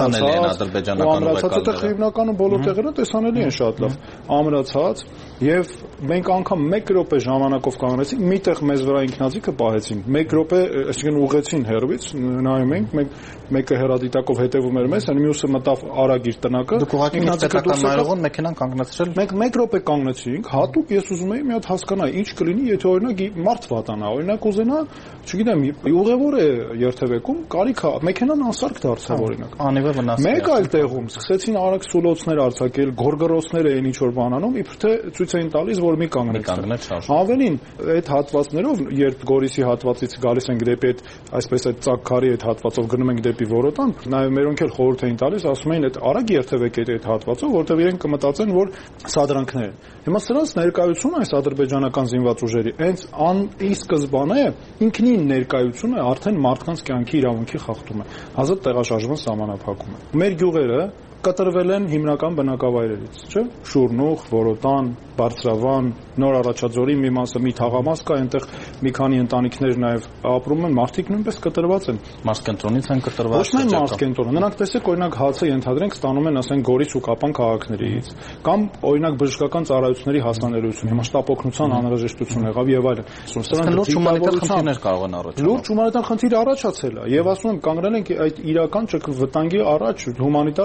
ամրացած, հիմնականում բոլոր տեղերը տեսանելի են շատ լավ։ Ամրացած եւ մենք անգամ 1 րոպե ժամանակով կանգնեցինք, միտեղ մեզ վրա ինքնաձիգը պահեցին։ 1 րոպե, այսինքն ուղեցին հեռվից, նայում ենք, մեկը հեռադիտակով հետևում էր մեզ, մյուսը մտավ արագ իր տնակը։ Դուք ուղղակի պետական նայողն մեքենան կանգնեցրել։ Մենք 1 րոպե կանգնեցինք, հատուկ ես ուզում էի մի հատ հասկանալ, ինչ կլինի, եթե օրինակ մարդ վատանա, օրինակ ուզենա, չգիտեմ, ուղևոր է երթևեկում, կարիք է, մեքենան անսարք դարձավ օրինակ։ Անիվը վնասել։ Մեկ այլ տեղում սկսեցին արագ սուլոցներ արձակել, գորգռոցներ էին ինչ որ բանանում, իբր թե ցույց էին տալիս, որ մի կանգնեց։ Ավելին, այդ հատվածներով, երբ Գորիսի հատվածից գալիս ենք դեպի այդ այսպես այդ ծակքարի այդ հատվածով գնում ենք դեպի Որոտան, նաև մերոնք էլ խորհուրդ էին տալիս, ասում էին այդ արագ երթևեկեք այդ հատվածով, որտեղ իրենք կմտածեն, որ սադրանքներ են։ Հիմա սրանց ներկայությունը այս ադրբեջանական զինված ուժերի հենց ի սկզբանե ինքնին ներկայությունը արդեն մարդկանց կյանքի իրավունքի խախտում է, ազատ տեղաշարժման սահմանափակում է։ Մեր գյուղերը կտրվել են հիմնական բնակավայրերից, չէ՞։ Շուրնուղ, Որոտան, Բարձրավան, Նոր Առաջաձորի մի մասը, մի թաղամաս կա, այնտեղ մի քանի ընտանիքներ նաև ապրում են, մարդիկ նույնպես կտրված են։ Մարզկենտրոնից են կտրված։ Ոչ միայն մարզկենտրոն, նրանք տեսեք օրինակ հացը ենթադրենք ստանում են, ասենք Գորիս ու Կապան քաղաքներից, կամ օրինակ բժշկական ծառայությունների հասանելիություն, հիմա շտապ օգնության անհրաժեշտություն եղավ եւ այլն։ Սրանք լուրջ հումանիտար խնդիրներ կարող են առաջանալ։ Լուրջ հումանիտար խնդիր առաջացել է, եւ ասում եմ կանգնել ենք այդ իրական վտանգի առաջ, հումանիտար ճգնաժամի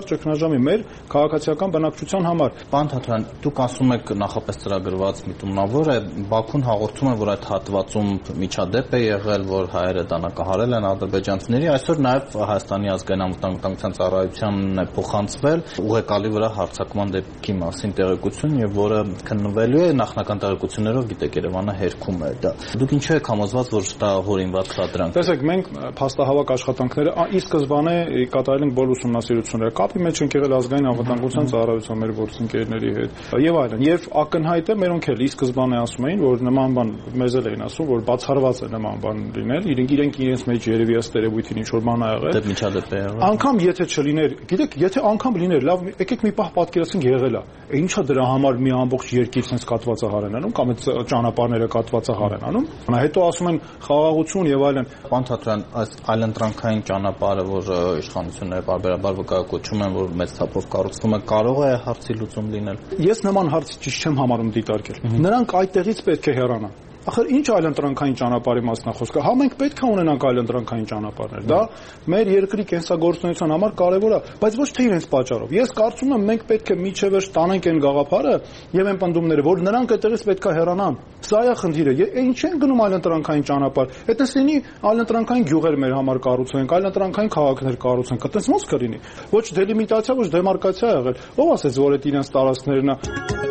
բաժամի մեր քաղաքացիական բնակչության համար։ Պարոն Թաթարյան, դուք ասում եք նախապես ծրագրված միտումնավոր է, Բաքուն հաղորդում է, որ այդ հատվածում միջադեպ է եղել, որ հայերը դանակահարել են ադրբեջանցիների, այսօր նաև Հայաստանի ազգային անվտանգության ծառայությանն է փոխանցվել ուղեկալի վրա հարձակման դեպքի մասին տեղեկություն, եւ որը քննվելու է նախնական տեղեկություններով, գիտեք, Երևանը հերքում է դա։ Դուք ինչու եք համոզված, որ դա հորինված սադրանք։ Տեսեք, մենք փաստահավաք աշխատանքները ի սկզբանե կատարել ենք բոլոր ուսումնասիրությունները, կապի մեջ ենք եղել ազգային անվտանգության ծառայության մեր գործընկերների հետ եւ այլն։ Եվ ակնհայտ է, մերոնք էլ ի սկզբանե ասում էին, որ նման բան մեզ էլ էին ասում, որ բացառված է նման բան լինել, իրենք իրենց մեջ երևի ըստ երևույթին ինչ որ բան ա եղել։ Դե միջադեպ է եղել։ Անկամ եթե չլիներ, գիտեք, եթե անգամ լիներ, լավ, եկեք մի պահ պատկերացնենք եղել է։ Ինչա դրա համար մի ամբողջ երկիր sense կատվածահար են անում կամ այդ ճանապարհները կատվածահար են անում։ Հետո ասում են խաղաղություն եւ այլն։ Պարոն Թաթարյան, այս այլընտրանքային ճանապարհը, որ իշխանությունները բարբերաբար վկայակոչում են, որ մեծ թափով կառուցվում է, կարող է հարցի լուծում լինել։ Ես նման հարց ճիշտ չեմ համարում դիտարկել։ Նրանք այդտեղից պետք է հեռանան։ Ախր ինչ այլընտրանքային ճանապարհի մասն է խոսքը։ Հա մենք պետք է ունենանք այլընտրանքային ճանապարհներ։ Դա մեր երկրի կենսագործունեության համար կարևոր է, բայց ոչ թե իրենց պատճառով։ Ես կարծում եմ մենք պետք է միջևերջ տանենք այն գաղափարը եւ այն պնդումները, որ նրանք այդտեղից պետք է հեռանան։ Սա է խնդիրը։ Ինչ են գնում այլընտրանքային ճանապարհ։ Այդպես լինի այլընտրանքային գյուղեր մեր համար կառուցենք, այլընտրանքային քաղաքներ կառուցենք։ Այդպես ոնց կլինի։ Ոչ դելիմիտացիա, ոչ դեմարկացիա ա եղել։ Ո՞վ ասեց, որ այդ իրենց տարածքներն է։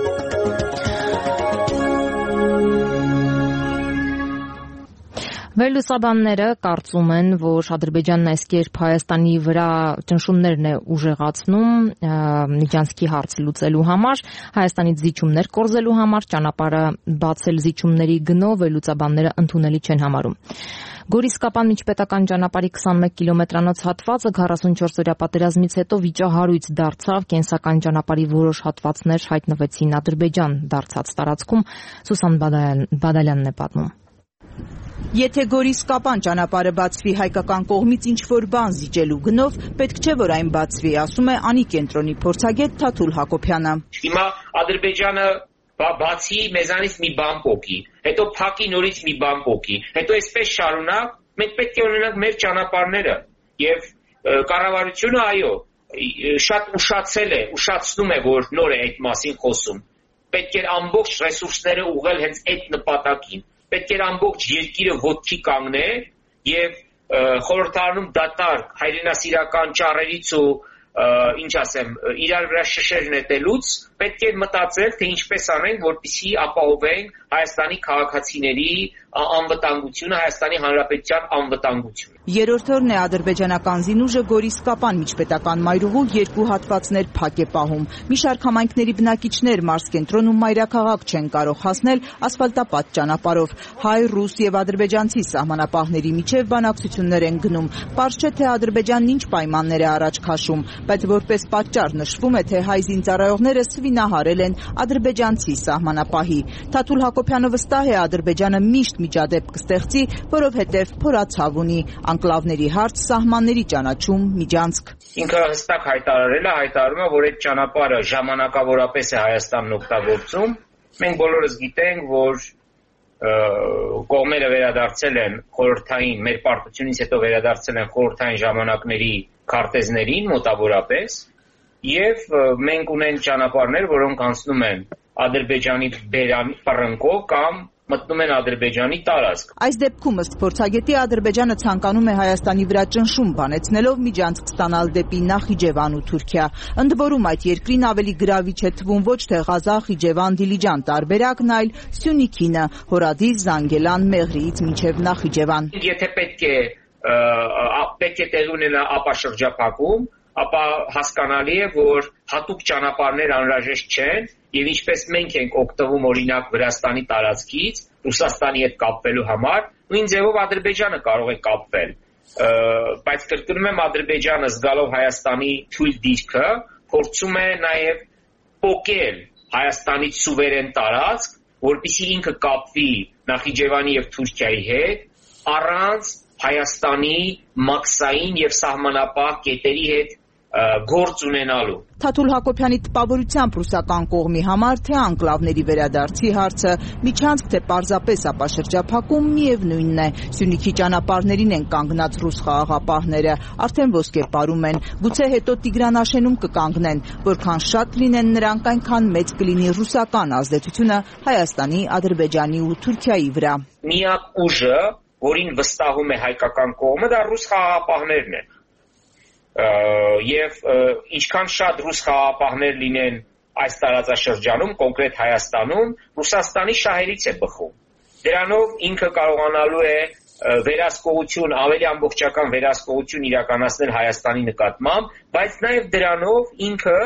Վերլուսաբանները կարծում են, որ Ադրբեջանն այս կերպ Հայաստանի վրա ճնշումներն է ուժեղացնում Միջանցքի հարց լուծելու համար, Հայաստանից զիջումներ կորզելու համար, ճանապարհը բացել զիջումների գնով վերլուծաբանները ընդունելի չեն համարում։ Գորիս-Կապան միջպետական ճանապարհի 21 կիլոմետրանոց հատվածը 44-օրյա պատերազմից հետո վիճահարույց դարձավ, կենսական ճանապարհի որոշ հատվածներ հայտնվեցին Ադրբեջան դարձած տարածքում, Սուսան Բադալյանն է պատմում։ Եթե Գորիս-Կապան ճանապարհը բացվի հայկական կողմից ինչ-որ բան զիջելու գնով, պետք չէ, որ այն բացվի, ասում է Անի կենտրոնի փորձագետ Թաթուլ Հակոբյանը։ Հիմա Ադրբեջանը բացի մեզանից մի բան փոկի, հետո փակի նորից մի բան փոկի, հետո այսպես շարունակ, մենք պետք է ունենանք մեր ճանապարհները եւ կառավարությունը այո, շատ ուշացնում է, որ նոր է այդ մասին խոսում։ Պետք է ամբողջ ռեսուրսները ուղղել հենց այդ նպատակին։ Պետք է ամբողջ երկիրը ոտքի կանգնել եւ խորհրդարանում դատարկ հայրենասիրական ճառերից ու ինչ ասեմ, իրար վրա շշեր նետելուց պետք է մտածել, թե ինչպես անենք, որպեսզի ապահովենք Հայաստանի քաղաքացիների անվտանգությունը, Հայաստանի Հանրապետության անվտանգությունը։ Երրորդ օրն է ադրբեջանական զինուժը Գորիս-Կապան միջպետական մայրուղու երկու հատվածներ փակ է պահում։ Մի շարք համայնքների բնակիչներ Մարս կենտրոնում մայրաքաղաք չեն կարող հասնել ասֆալտապատ ճանապարհով։ Հայ, ռուս եւ ադրբեջանցի սահմանապահների միջև բանակցություններ են գնում։ Պարզ չէ, թե Ադրբեջանն ինչ պայմաններ է առաջ քաշում, բայց որպես պատճառ նշվում է, թե հայ զինծառայողները սվինահարել են ադրբեջանցի սահմանապահի։ Թաթուլ Հակոբյանը վստահ է, Ադրբեջանը միշտ միջադեպ կստեղծի, որովհետև փորացավ ունի անկլավների հարց, սահմանների ճանաչում, միջանցք։ Ինքը հստակ հայտարարում է, որ այդ ճանապարհը ժամանակավորապես է Հայաստանն օգտագործում։ Մենք բոլորս գիտենք, որ կողմերը վերադարձել են խորհրդային, մեր պարտությունից հետո վերադարձել են խորհրդային ժամանակների քարտեզներին մոտավորապես, եւ մենք ունենք ճանապարհներ, որոնք անցնում են Ադրբեջանի բերանի պռնկով կամ մտնում են Ադրբեջանի տարածք։ Այս դեպքում ըստ փորձագետի Ադրբեջանը ցանկանում է Հայաստանի վրա ճնշում բանեցնելով միջանցք ստանալ դեպի Նախիջևան ու Թուրքիա։ Ընդ որում այդ երկրին ավելի գրավիչ է թվում ոչ թե Ղազախ, Խիջևան, Դիլիջան տարբերակն, այլ Սյունիքինը, Հորադիս, Զանգելան, Մեղրիից մինչև Նախիջևան։ Եթե պետք է տեղի ունենա ապաշրջափակում, ապա հասկանալի է, որ հատուկ ճանապարհներ անհրաժեշտ չեն եւ ինչպես մենք ենք օգտվում օրինակ Վրաստանի տարածքից Ռուսաստանի հետ կապվելու համար, նույն ձևով Ադրբեջանը կարող է կապվել, բայց կրկնում եմ Ադրբեջանը զգալով Հայաստանի թույլ դիրքը փորձում է նաեւ փոկել Հայաստանից սուվերեն տարածք, որպեսզի ինքը կապվի Նախիջևանի եւ Թուրքիայի հետ առանց Հայաստանի մաքսային եւ սահմանապահ կետերի հետ գործ ունենալու։ Թաթուլ Հակոբյանի տպավորությամբ ռուսական կողմի համար թե անկլավների վերադարձի հարցը միջանցք թե պարզապես ապաշրջափակում միևնույնն է։ Սյունիքի ճանապարհներին են կանգնած ռուս խաղաղապահները, արդեն ոսկեպարում են, գուցե հետո Տիգրանաշենում կկանգնեն, որքան շատ լինեն նրանք, այնքան մեծ կլինի ռուսական ազդեցությունը Հայաստանի, Ադրբեջանի ու Թուրքիայի վրա։ Միակ ուժը, որին վստահում է հայկական կողմը, դա ռուս խաղաղապահներն են։ Եվ ինչքան շատ ռուս խաղաղապահներ լինեն այս տարածաշրջանում, կոնկրետ Հայաստանում, Ռուսաստանի շահերից է բխում։ Դրանով ինքը կարողանալու է վերահսկողություն, ավելի ամբողջական վերահսկողություն իրականացնել Հայաստանի նկատմամբ, բայց նաև դրանով ինքը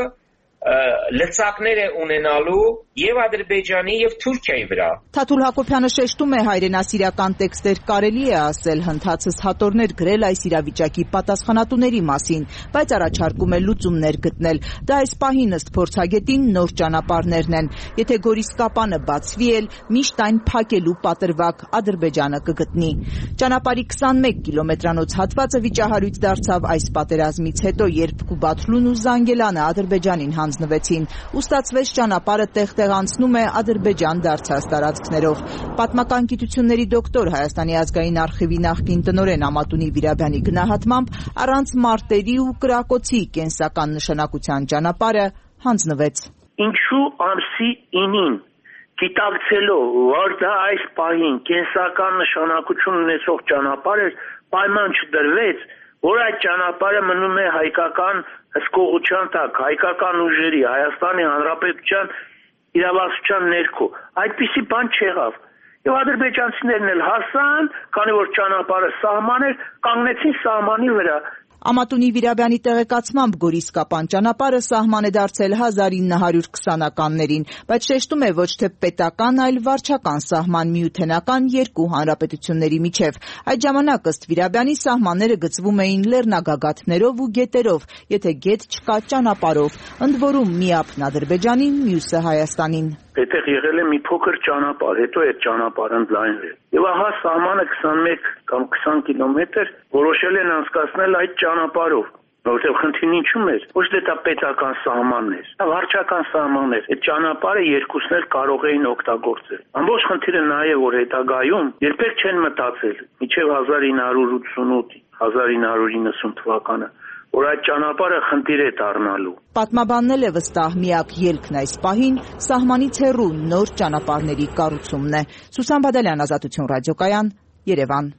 լծակներ է ունենալու եւ Ադրբեջանի եւ Թուրքիայի վրա։ Թաթուլ Հակոբյանը շեշտում է հայրենասիրական տեքստեր կարելի է ասել, հնդածս հատորներ գրել այս իրավիճակի պատասխանատուների մասին, բայց առաջարկում է լուծումներ գտնել։ Դա այս պահին ըստ փորձագետին նոր ճանապարհներն են։ Եթե Գորիս-Կապանը բացվի էլ, միշտ այն փակելու պատրվակ Ադրբեջանը կգտնի։ Ճանապարհի 21 կիլոմետրանոց հատվածը վիճահարույց դարձավ այս պատերազմից հետո, երբ Կուբաթլուն ու Զանգելանը Ադրբեջանին հանձնվեցին, ու ստացվեց ճանապարհը տեղանցնում է Ադրբեջան դարձած տարածքներով։ Պատմական գիտությունների դոկտոր, Հայաստանի ազգային արխիվի նախկին տնօրեն Ամատունի Վիրաբյանի գնահատմամբ, առանց մարտերի ու կրակոցի կենսական նշանակության ճանապարհը հանձնվեց։ Ինչու ամսի 9-ին գիտակցելով, որ դա այս պահին կենսական նշանակություն ունեցող ճանապարհ էր, պայման չդրվեց, որ այդ ճանապարհը մնում է հայկական հսկողության տակ, հայկական ուժերի, Հայաստանի Հանրապետության իրավասության ներքո։ Այդպիսի բան չեղավ։ Եվ ադրբեջանցիներն էլ հասան, քանի որ ճանապարհը սահման էր, կանգնեցին սահմանի վրա։ Ամատունի Վիրաբյանի տեղեկացմամբ Գորիս-Կապան ճանապարհը սահման է դարձել 1920-ականներին, բայց շեշտում է ոչ թե պետական, այլ վարչական սահման միութենական երկու հանրապետությունների միջև։ Այդ ժամանակ ըստ Վիրաբյանի սահմանները գծվում էին լեռնագագաթներով ու գետերով, եթե գետ չկա ճանապարհով, ընդ որում միապն Ադրբեջանին, մյուսը Հայաստանին։ Այդտեղ եղել է մի փոքր ճանապարհ, հետո այդ ճանապարհը ընդլայնվել։ Եվ ահա սահմանը 21 կամ 20 կիլոմետր որոշել են անցկացնել այդ ճանապարհով, որովհետև խնդիրն ինչու՞մ էր։ Ոչ թե դա պետական սահմանն էր, դա վարչական սահմանն էր։ Այդ ճանապարհը երկուսն էլ կարող էին օգտագործել։ Ամբողջ խնդիրը նա է, որ հետագայում երբեք չեն մտածել, մինչև 1988, 1990 թվականը, որ այդ ճանապարհը խնդիր է դառնալու։ Պատմաբանն է վստահ, միակ ելքն այս պահին սահմանից հեռու նոր ճանապարհների կառուցումն է։ Սուսան Բադալյան, Ազատություն ռադիոկայան, Երևան։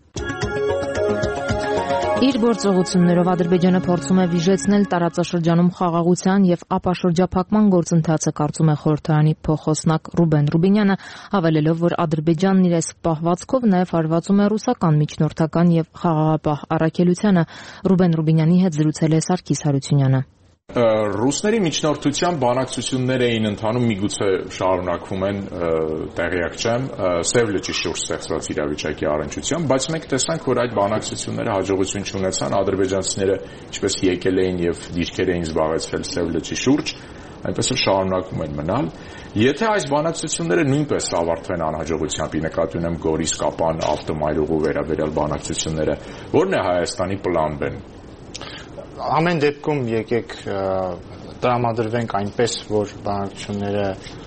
Իր գործողություններով Ադրբեջանը փորձում է վիժեցնել տարածաշրջանում խաղաղության եւ ապաշրջափակման գործընթացը, կարծում է խորհրդարանի փոխոսնակ Ռուբեն Ռուբինյանը, հավելելով, որ Ադրբեջանն իր այս պահվածքով նաեւ հարվածում է ռուսական միջնորդական եւ խաղաղապահ առաքելությանը։ Ռուբեն Ռուբինյանի հետ զրուցել է Սարգիս Հարությունյանը։ Ռուսների միջնորդության բանակցություններ էին ընթանում, միգուցե շարունակվում են, տեղյակ չեմ, Սև լճի շուրջ ստեղծված իրավիճակի առնչությամբ, բայց մենք տեսանք, որ այդ բանակցությունները հաջողություն չունեցան, ադրբեջանցիները ինչպես եկել էին եւ դիրքեր էին զբաղեցրել Սև լճի շուրջ, այնպես էլ շարունակում են մնալ։ Եթե այս բանակցությունները նույնպես ավարտվեն անհաջողությամբ, նկատի ունեմ Գորիս-Կապան ավտոմայրուղու վերաբերյալ բանակցությունները, ո՞րն է Հայաստանի պլան B-ն։ Ամեն դեպքում եկեք տրամադրվենք այնպես, որ բանակցությունները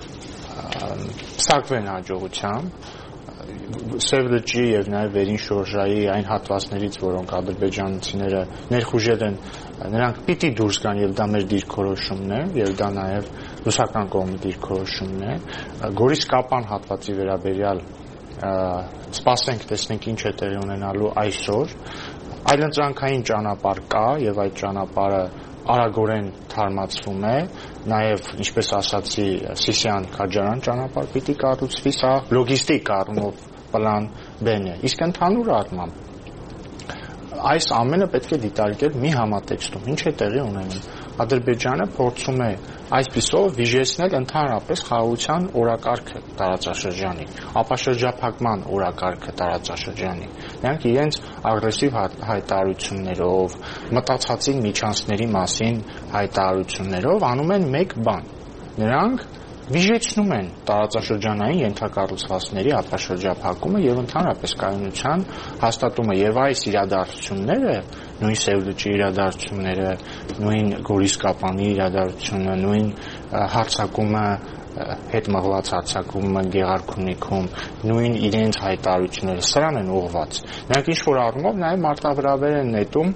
սակվեն հաջողությամբ, Սև լճի եւ նաեւ Վերին շորժայի այն հատվածներից, որոնք ադրբեջանցիները ներխուժել են, նրանք պիտի դուրս գան եւ դա մեր դիրքորոշումն է եւ դա նաեւ ռուսական կողմի դիրքորոշումն է։ Գորիս-Կապան հատվածի վերաբերյալ սպասենք, տեսնենք ինչ է տեղի ունենալու այսօր։ Այլընտրանքային ճանապարհ կա եւ այդ ճանապարհը արագորեն թարմացվում է, նաեւ ինչպես ասացի, Սիսիան-Քաջարան ճանապարհ պիտի կառուցվի, սա լոգիստիկ առումով պլան B-ն է։ Իսկ ընդհանուր առմամբ այս ամենը պետք է դիտարկել մի համատեքստում։ Ինչ է տեղի ունենում։ Ադրբեջանը փորձում է այսպիսով վիժեցնել ընդհանրապես խաղաղության օրակարգը տարածաշրջանի, ապաշրջափակման օրակարգը տարածաշրջանի։ Նրանք իրենց ագրեսիվ հայտարարություններով, մտածածին միջանցքների մասին հայտարարություններով անում են մեկ բան։ Նրանք վիժեցնում են տարածաշրջանային ենթակառուցվածքների արտաշրջափակումը եւ ընդհանրապես կայունության հաստատումը եւ այս իրադարձությունները, նույն Սևլուճի իրադարձությունները, նույն Գորիսկապանի իրադարձությունը, նույն հարձակումը հետ մղված հարձակումը Գեղարքունիքում, նույն իրենց հայտարարությունները սրան են ուղղված։ Նրանք ինչ-որ առումով նաև մարտավրաբեր են նետում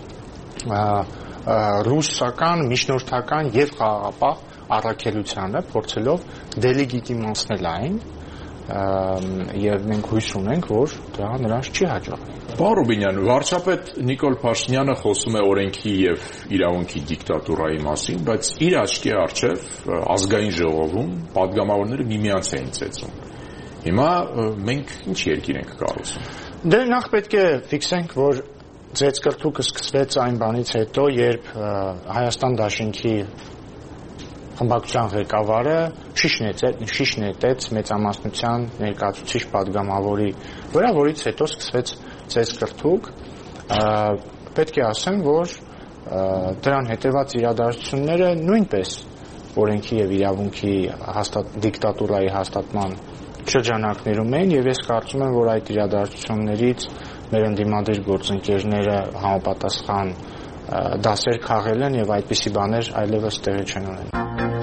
ռուսական, միջնորդական եւ խաղաղապահ առաքելությանը, փորձելով դելեգիտիմացնել այն, եւ մենք հույս ունենք, որ դա նրանց չի հաջողվի։ Պարոն Ռուբինյան, վարչապետ Նիկոլ Փաշինյանը խոսում է օրենքի եւ իրավունքի դիկտատուրայի մասին, բայց իր աչքի առջեւ ազգային ժողովում падգամավորները միմյանց էին ծեծում։ Հիմա մենք ինչ երկիր ենք կառուցում։ Դե նախ պետք է ֆիքսենք, որ ծեծկրտուկը սկսվեց այն բանից հետո, երբ Հայաստան Դաշինքի խմբակցության ղեկավարը շիշ նետեց մեծամասնության ներկայացուցիչ падգամավորի վրա, որից հետո սկսվեց ծեծկրտուկ։ Պետք է ասեմ, որ դրան հետևած իրադարձությունները նույնպես օրենքի եւ իրավունքի դիկտատուրայի հաստատման շրջանակներում են, եւ ես կարծում եմ, որ այդ իրադարձություններից մեր ընդդիմադիր գործընկերները համապատասխան դասեր քաղել են եւ այդպիսի բաներ այլևս տեղի չեն ունենում։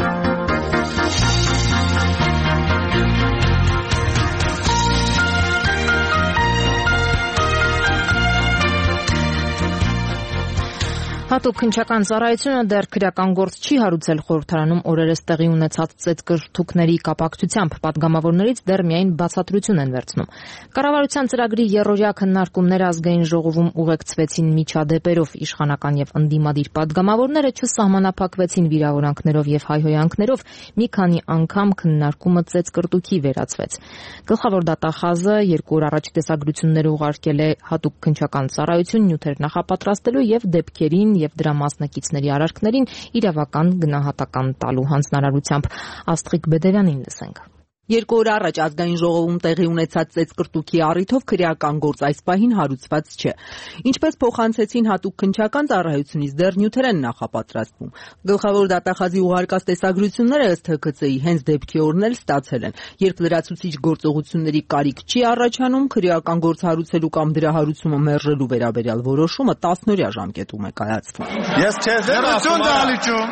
Հատուկ քննչական ծառայությունը դեռ քրեական գործ չի հարուցել խորհրդարանում օրերս տեղի ունեցած ծեծկրտուկների կապակցությամբ, падգամավորներից դեռ միայն բացատրություն են վերցնում։ Կառավարության ծրագրի երրորդյա քննարկումները ազգային ժողովում ուղեկցվեցին միջադեպերով, իշխանական եւ ընդդիմադիր падգամավորները չսահմանափակվեցին վիրավորանքներով եւ հայհոյանքներով, մի քանի անգամ քննարկումը ծեծկրտուկի վերածվեց։ Գլխավոր դատախազը 2 օր առաջ տեսագրություններ ուղարկել է հատուկ քննչական ծառայություն նյութեր նախապատրաստելու եւ դեպքերին եւ դրա մասնակիցների արարքներին իրավական գնահատական տալու հանձնարարությամբ։ Աստղիկ Բեդևյանին լսենք։ 2 օր առաջ ազգային ժողովում տեղի ունեցած ծեծկրտուկի առիթով քրեական գործ այս պահին հարուցված չէ։ Ինչպես փոխանցեցին հատուկ քննչական ծառայությունից, դեռ նյութեր են նախապատրաստվում։ Գլխավոր դատախազի ուղարկած տեսագրությունները ըստ ՀԿՑ-ի հենց դեպքի օրն էլ ստացել են։ Երբ լրացուցիչ գործողությունների կարիք չի առաջանում, քրեական գործ հարուցելու կամ դրա հարուցումը մերժելու վերաբերյալ որոշումը 10-օրյա ժամկետում է կայացվում։ Ես չես ասում դալիճում։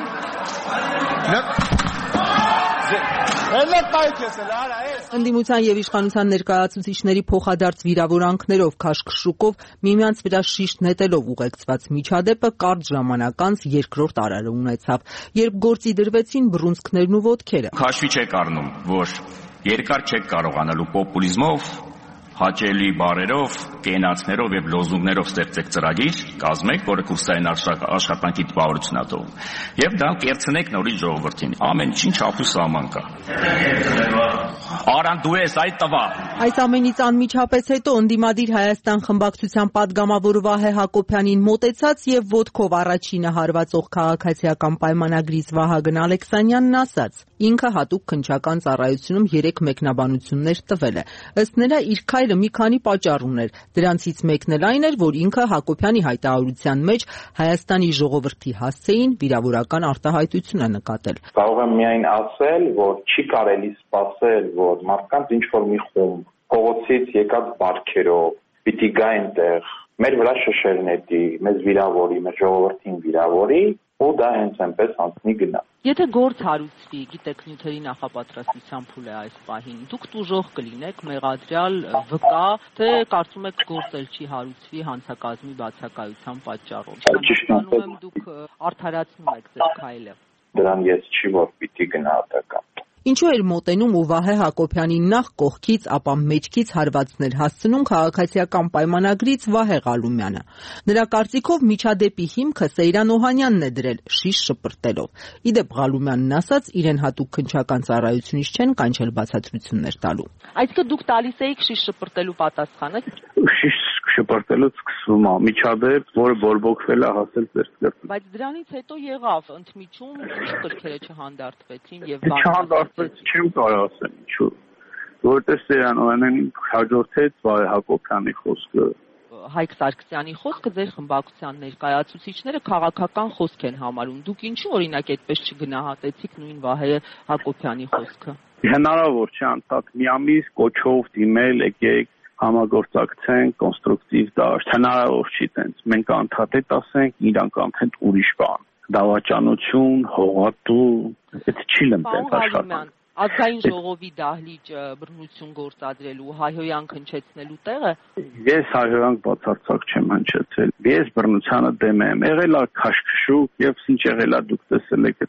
Ընդդիմության եւ իշխանության ներկայացուցիչների փոխադարձ վիրավորանքներով, քաշքշուկով, միմյանց վրա շիշ նետելով ուղեկցված միջադեպը կարճ ժամանակ անց երկրորդ արարը ունեցավ, երբ գործի դրվեցին բռունցքներն ու ոտքերը։ Հաշվի չեք առնում, որ երկար չեք կարողանալու պոպուլիզմով, հաճելի բառերով, կենացներով եւ լոզունգներով ստեղծեք ծրագիր, կազմեք, որը կուրսային աշխատանքի տպավորություն է տողում։ Եվ դա կերցնեք նորից ժողովրդին։ Ամեն ինչ չափու սահման կա։ Արան դու ես այդ տվա։ Այս ամենից անմիջապես հետո ընդդիմադիր Հայաստան խմբակցության падգամավոր Վահե Հակոբյանին մոտեցած եւ ոտքով առաջինը հարվածող քաղաքացիական պայմանագրից Վահագն Ալեքսանյանն ասաց. ինքը հատուկ քննչական ծառայությունում 3 մեկնաբանություններ տվել է։ Ըստ նրա իր քայլը մի քանի պատճառ ուներ։ Դրանցից մեկն էլ այն էր, որ ինքը Հակոբյանի հայտարարության մեջ Հայաստանի ժողովրդի հասցեին վիրավորական արտահայտություն է նկատել։ Կարող եմ միայն ասել, որ չի կարելի սպասել, որ մարդկանց ինչ-որ մի խումբ փողոցից եկած բարքերով պիտի գա այնտեղ, մեր վրա շշեր նետի, մեզ վիրավորի, մեր ժողովրդին վիրավորի, ու դա հենց այնպես անցնի գնա։ Եթե գործ հարուցվի, գիտեք, նյութերի նախապատրաստության փուլ է այս պահին, դուք տուժող կլինեք, մեղադրյալ վկա, թե կարծում եք գործ էլ չի հարուցվի հանցակազմի բացակայության պատճառով։ Ճիշտանում եմ, դուք արդարացնում եք ձեր քայլը։ Դրան ես չի որ պիտի գնահատական։ Ինչու էր մոտենում ու Վահե Հակոբյանին նախ կողքից, ապա մեջքից հարվածներ հասցնում քաղաքացիական պայմանագրից Վահե Ղալումյանը։ Նրա կարծիքով միջադեպի հիմքը Սեյրան Օհանյանն է դրել շիշ շպրտելով։ Իդեպ Ղալումյանն ասաց, իրեն հատուկ քննչական ծառայությունից չեն կանչել բացատրություններ տալու։ Այսինքն դուք տալիս էիք շիշ շպրտելու պատասխանը։ Շիշ շպրտելուց սկսվում է միջադեպ, որը բորբոքվել է հասել ծերծկրտուկ։ Բայց դրանից հետո եղավ ընդմիջում, ինչ կրքերը չհանդարտվեցին եւ չեմ կարող ասել ինչու, որտեղ Սեյրան Օհանյանին հաջորդեց Վահե Հակոբյանի խոսքը։ Հայկ Սարգսյանի խոսքը ձեր խմբակցության ներկայացուցիչները քաղաքական խոսք են համարում։ Դուք ինչու օրինակ այդպես չգնահատեցիք նույն Վահե Հակոբյանի խոսքը։ Հնարավոր չէ անդադ մի ամիս կոչով դիմել, եկեք համագործակցենք, կոնստրուկտիվ դաշտ, հնարավոր չի տենց։ Մենք անդադ ասենք, իրանք անդադ ուրիշ բան։ Դավաճանություն, հողատու, դա չի լմտենք աշխատանք։ Ազգային ժողովի դահլիճը բռնություն գործադրելու, հայհոյանք հնչեցնելու տեղը։ Ես հայհոյանք բացարձակ չեմ հնչեցել։ Ես բռնությանը դեմ եմ։ Եղել է քաշքշուկ եւ ինչ եղել է դուք տեսել եք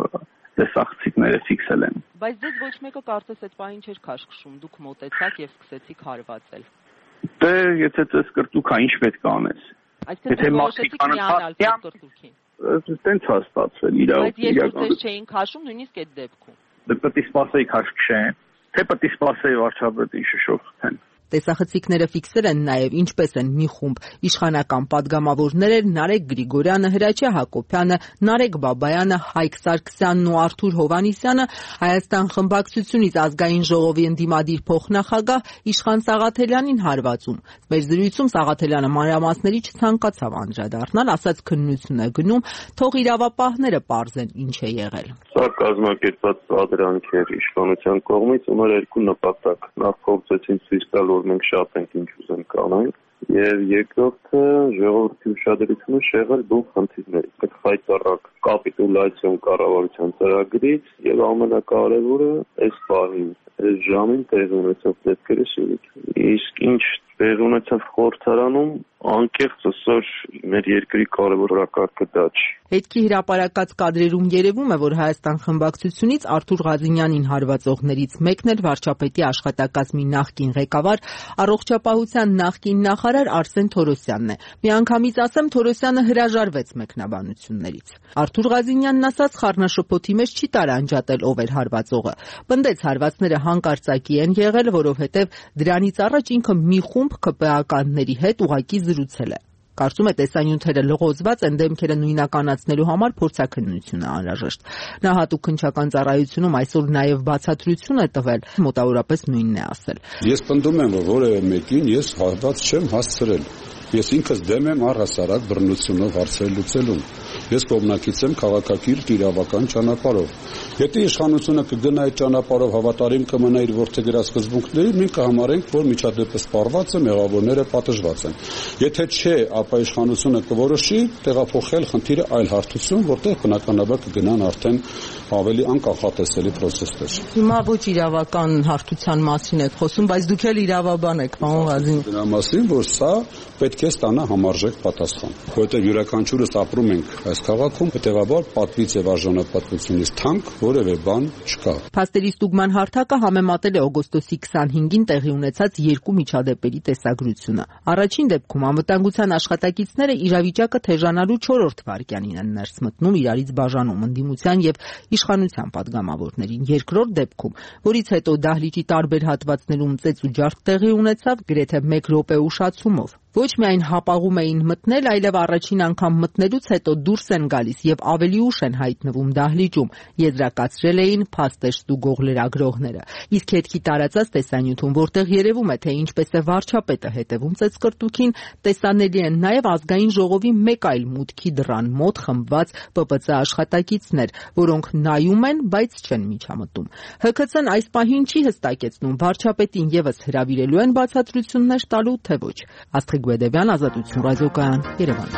այդ աղցիկները ֆիքսել են։ Բայց դες ոչ մեկը կարծես այդ բանին չէր քաշքշում, դուք մոտեցաք եւ սկսեցիք հարվածել։ Դե եթե ցես կրտուքա ինչ պետք է անես։ Եթե մարդիկ միանալ կրտուքին։ Տենց է ստացվել իրավական։ Բայց ես դες չէին քաշում նույնիսկ այդ դեպքում։ Դե պետք է սպասեի քաշքշեն, թե պետք է սպասեի վարչապետին շշոխեն։ Տեսախցիկները ֆիքսել են նաև ինչպես են մի խումբ իշխանական падգամավորներ Նարեկ Գրիգորյանը, Հրաչյա Հակոբյանը, Նարեկ Բաբայանը, Հայկ Սարգսյանն ու Արթուր Հովհաննիսյանը Հայաստան խմբակցությունից ազգային ժողովի ընդդիմադիր փոխնախագահ Իշխան Սաղաթելյանին հարվածում։ Մեր զրույցում Սաղաթելյանը մանրամասների չցանկացավ անդրադառնալ, ասաց քննություն է գնում, թող իրավապահները պարզեն ինչ է եղել։ Սա կազմակերպված սադրանք էր իշխանության կողմից, ուներ երկու նպատակ։ Նախ փորձեցին ցույց տալ, որ մենք շատ ենք ինչ ուզենք կանենք, եւ երկրորդը ժողովրդի ուշադրությունը շեղել բուն խնդիրներից։ Այդ խայտառակ կապիտուլյացիոն կառավարության ծրագրից եւ ամենակարևորը այս պահին, այս ժամին տեղ ունեցող դեպքերը շիրիկ։ Իսկ ինչ տեղ ունեցավ խորհրդարանում, անկեղծ ասած մեր երկրի կարևոր օրակարգը դա չի։ Հետքի հրապարակած կադրերում երևում է, որ Հայաստան խմբակցությունից Արթուր Ղազինյանին հարվածողներից մեկն էլ վարչապետի աշխատակազմի նախկին ղեկավար, առողջապահության նախկին նախարար Արսեն Թորոսյանն է։ Միանգամից ասեմ, Թորոսյանը հրաժարվեց մեկնաբանություններից։ Արթուր Ղազինյանն ասաց, խառնաշփոթի մեջ չի տարանջատել ով էր հարվածողը։ Պնդեց հարվածները հանկարծակի են եղել, որովհետև դրանից առաջ ինքը մի խումբ ԿՊԱ-ականների հետ ուղակի զրուցել է։ Կարծում է տեսանյութերը լղոզված են, դեմքերը նույնականացնելու համար փորձաքննություն է անհրաժեշտ։ Նա հատուկ քննչական ծառայությունում այսօր նաև բացատրություն է տվել, մոտավորապես նույնն է ասել։ Ես պնդում եմ, որ որևէ մեկին ես հարված չեմ հասցրել։ Ես ինքս դեմ եմ առհասարակ բռնությունով հարցեր լուծելուն։ Ես կողմնակից եմ քաղաքակիրթ իրավական ճանապարհով։ Եթե իշխանությունը կգնա այդ ճանապարհով հավատարիմ կմնա իր ворթեգրած սկզբունքներին, մենք կհամարենք, որ միջադեպը սպառված է, մեղավորները պատժված են։ Եթե չէ, ապա իշխանությունը կորոշի տեղափոխել խնդիրը այլ հարթություն, որտեղ բնականաբար կգնան արդեն ավելի անկանխատեսելի process-ներ։ Հիմա ոչ իրավական հարթության մասին եք խոսում, բայց դուք էլ իրավաբան եք, պարոն Ղազին։ Դրա մասին, որ սա պետք է ստանա համարժեք պատասխան, որովհետև յուրաքանչյուրս ապրում ենք այս քաղաքում, հետևաբար պատվից եւ արժանապատվությունից թանկ որևէ բան չկա։ Փաստերի ստուգման հարթակը համեմատել է օգոստոսի 25-ին տեղի ունեցած երկու միջադեպերի տեսագրությունը։ Առաջին դեպքում անվտանգության աշխատակիցները իրավիճակը թեժանալու 4-րդ վայրկյանին են ներս մտնում, իրարից բաժանում ընդդիմության եւ իշխանության падգամավորներին։ Երկրորդ դեպքում, որից հետո դահլիճի տարբեր հատվածներում ծեծ ու ջարդ տեղի ունեցավ, գրեթե 1 րոպե ուշացումով։ Ոչ միայն հապաղում էին մտնել, այլև առաջին անգամ մտնելուց հետո դուրս են գալիս եւ ավելի ուշ են հայտնվում դահլիճում, եզրակացրել էին փաստեր ստուգող լրագրողները։ Իսկ հետքի տարածած տեսանյութում, որտեղ երևում է, թե ինչպես է վարչապետը հետևում ծեծկրտուքին, տեսանելի են նաեւ ազգային ժողովի մեկ այլ մուտքի դռան մոտ խմբված ՊՊՑ աշխատակիցներ, որոնք նայում են, բայց չեն միջամտում։ ՀՔՑ-ն այս պահին չի հստակեցնում վարչապետին եւս հրավիրելու են բացատրություններ տալու, թե ոչ։ Գուեդեբյան, Ազատություն, Ռադիոկայան, Երևան։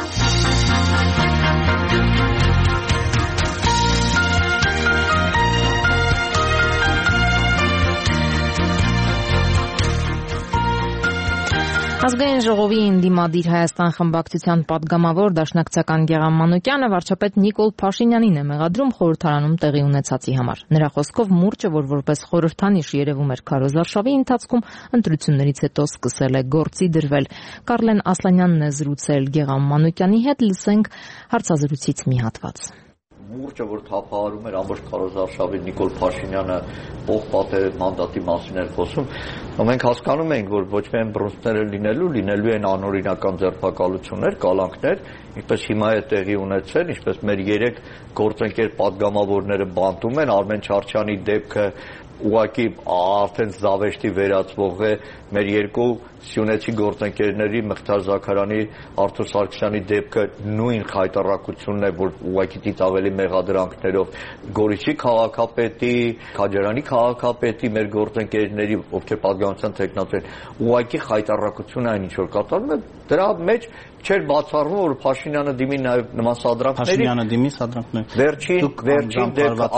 Ազգային ժողովի ընդդիմադիր Հայաստան խմբակցության падգամավոր Դաշնակցական Գեղամ Մանուկյանը վարչապետ Նիկոլ Փաշինյանին է մեղադրում խորհրդարանում տեղի ունեցածի համար։ Նրա խոսքով մուրճը, որ որպես խորհրդանիշ երևում էր քարոզարշավի ընթացքում, ընտրություններից հետո սկսել է գործի դրվել։ Կարլեն Ասլանյանն է զրուցել Գեղամ Մանուկյանի հետ, լսենք հարցազրույցից մի հատված։ Մուրճը, որ թափահարում էր ամբողջ քարոզարշավի Նիկոլ Փաշինյանը ողբատե մանդատի մասին էր խոսում, մենք հասկանում ենք, որ ոչ միայն բռունցքները լինելու են անօրինական ձերբակալություններ, կալանքներ, ինչպես հիմա է տեղի ունեցել, ինչպես մեր 3 գործընկեր падգամավորները բանտում են, Արմեն Չարչյանի դեպքը ուղղակի արդեն զավեշտի վերածվող է, մեր 2 Սյունեցի գործընկերների Մղթար Զաքարյանի, Արթուր Սարգսյանի դեպքը նույն խայտառակությունն է, որ ուղղակի դիտավելի մեղադրանքներով Գորիսի քաղաքապետի, Քաջարյանի քաղաքապետի մեր գործընկերների, ովքեր պատգամության տեխնատներ, ուղղակի խայտառակություն այն ինչ որ կատարվում է, դրա մեջ չէր բացառվում, որ Փաշինյանը դիմի նաև նման սադրանքների։ Փաշինյանը դիմի սադրանքների։ Վերջին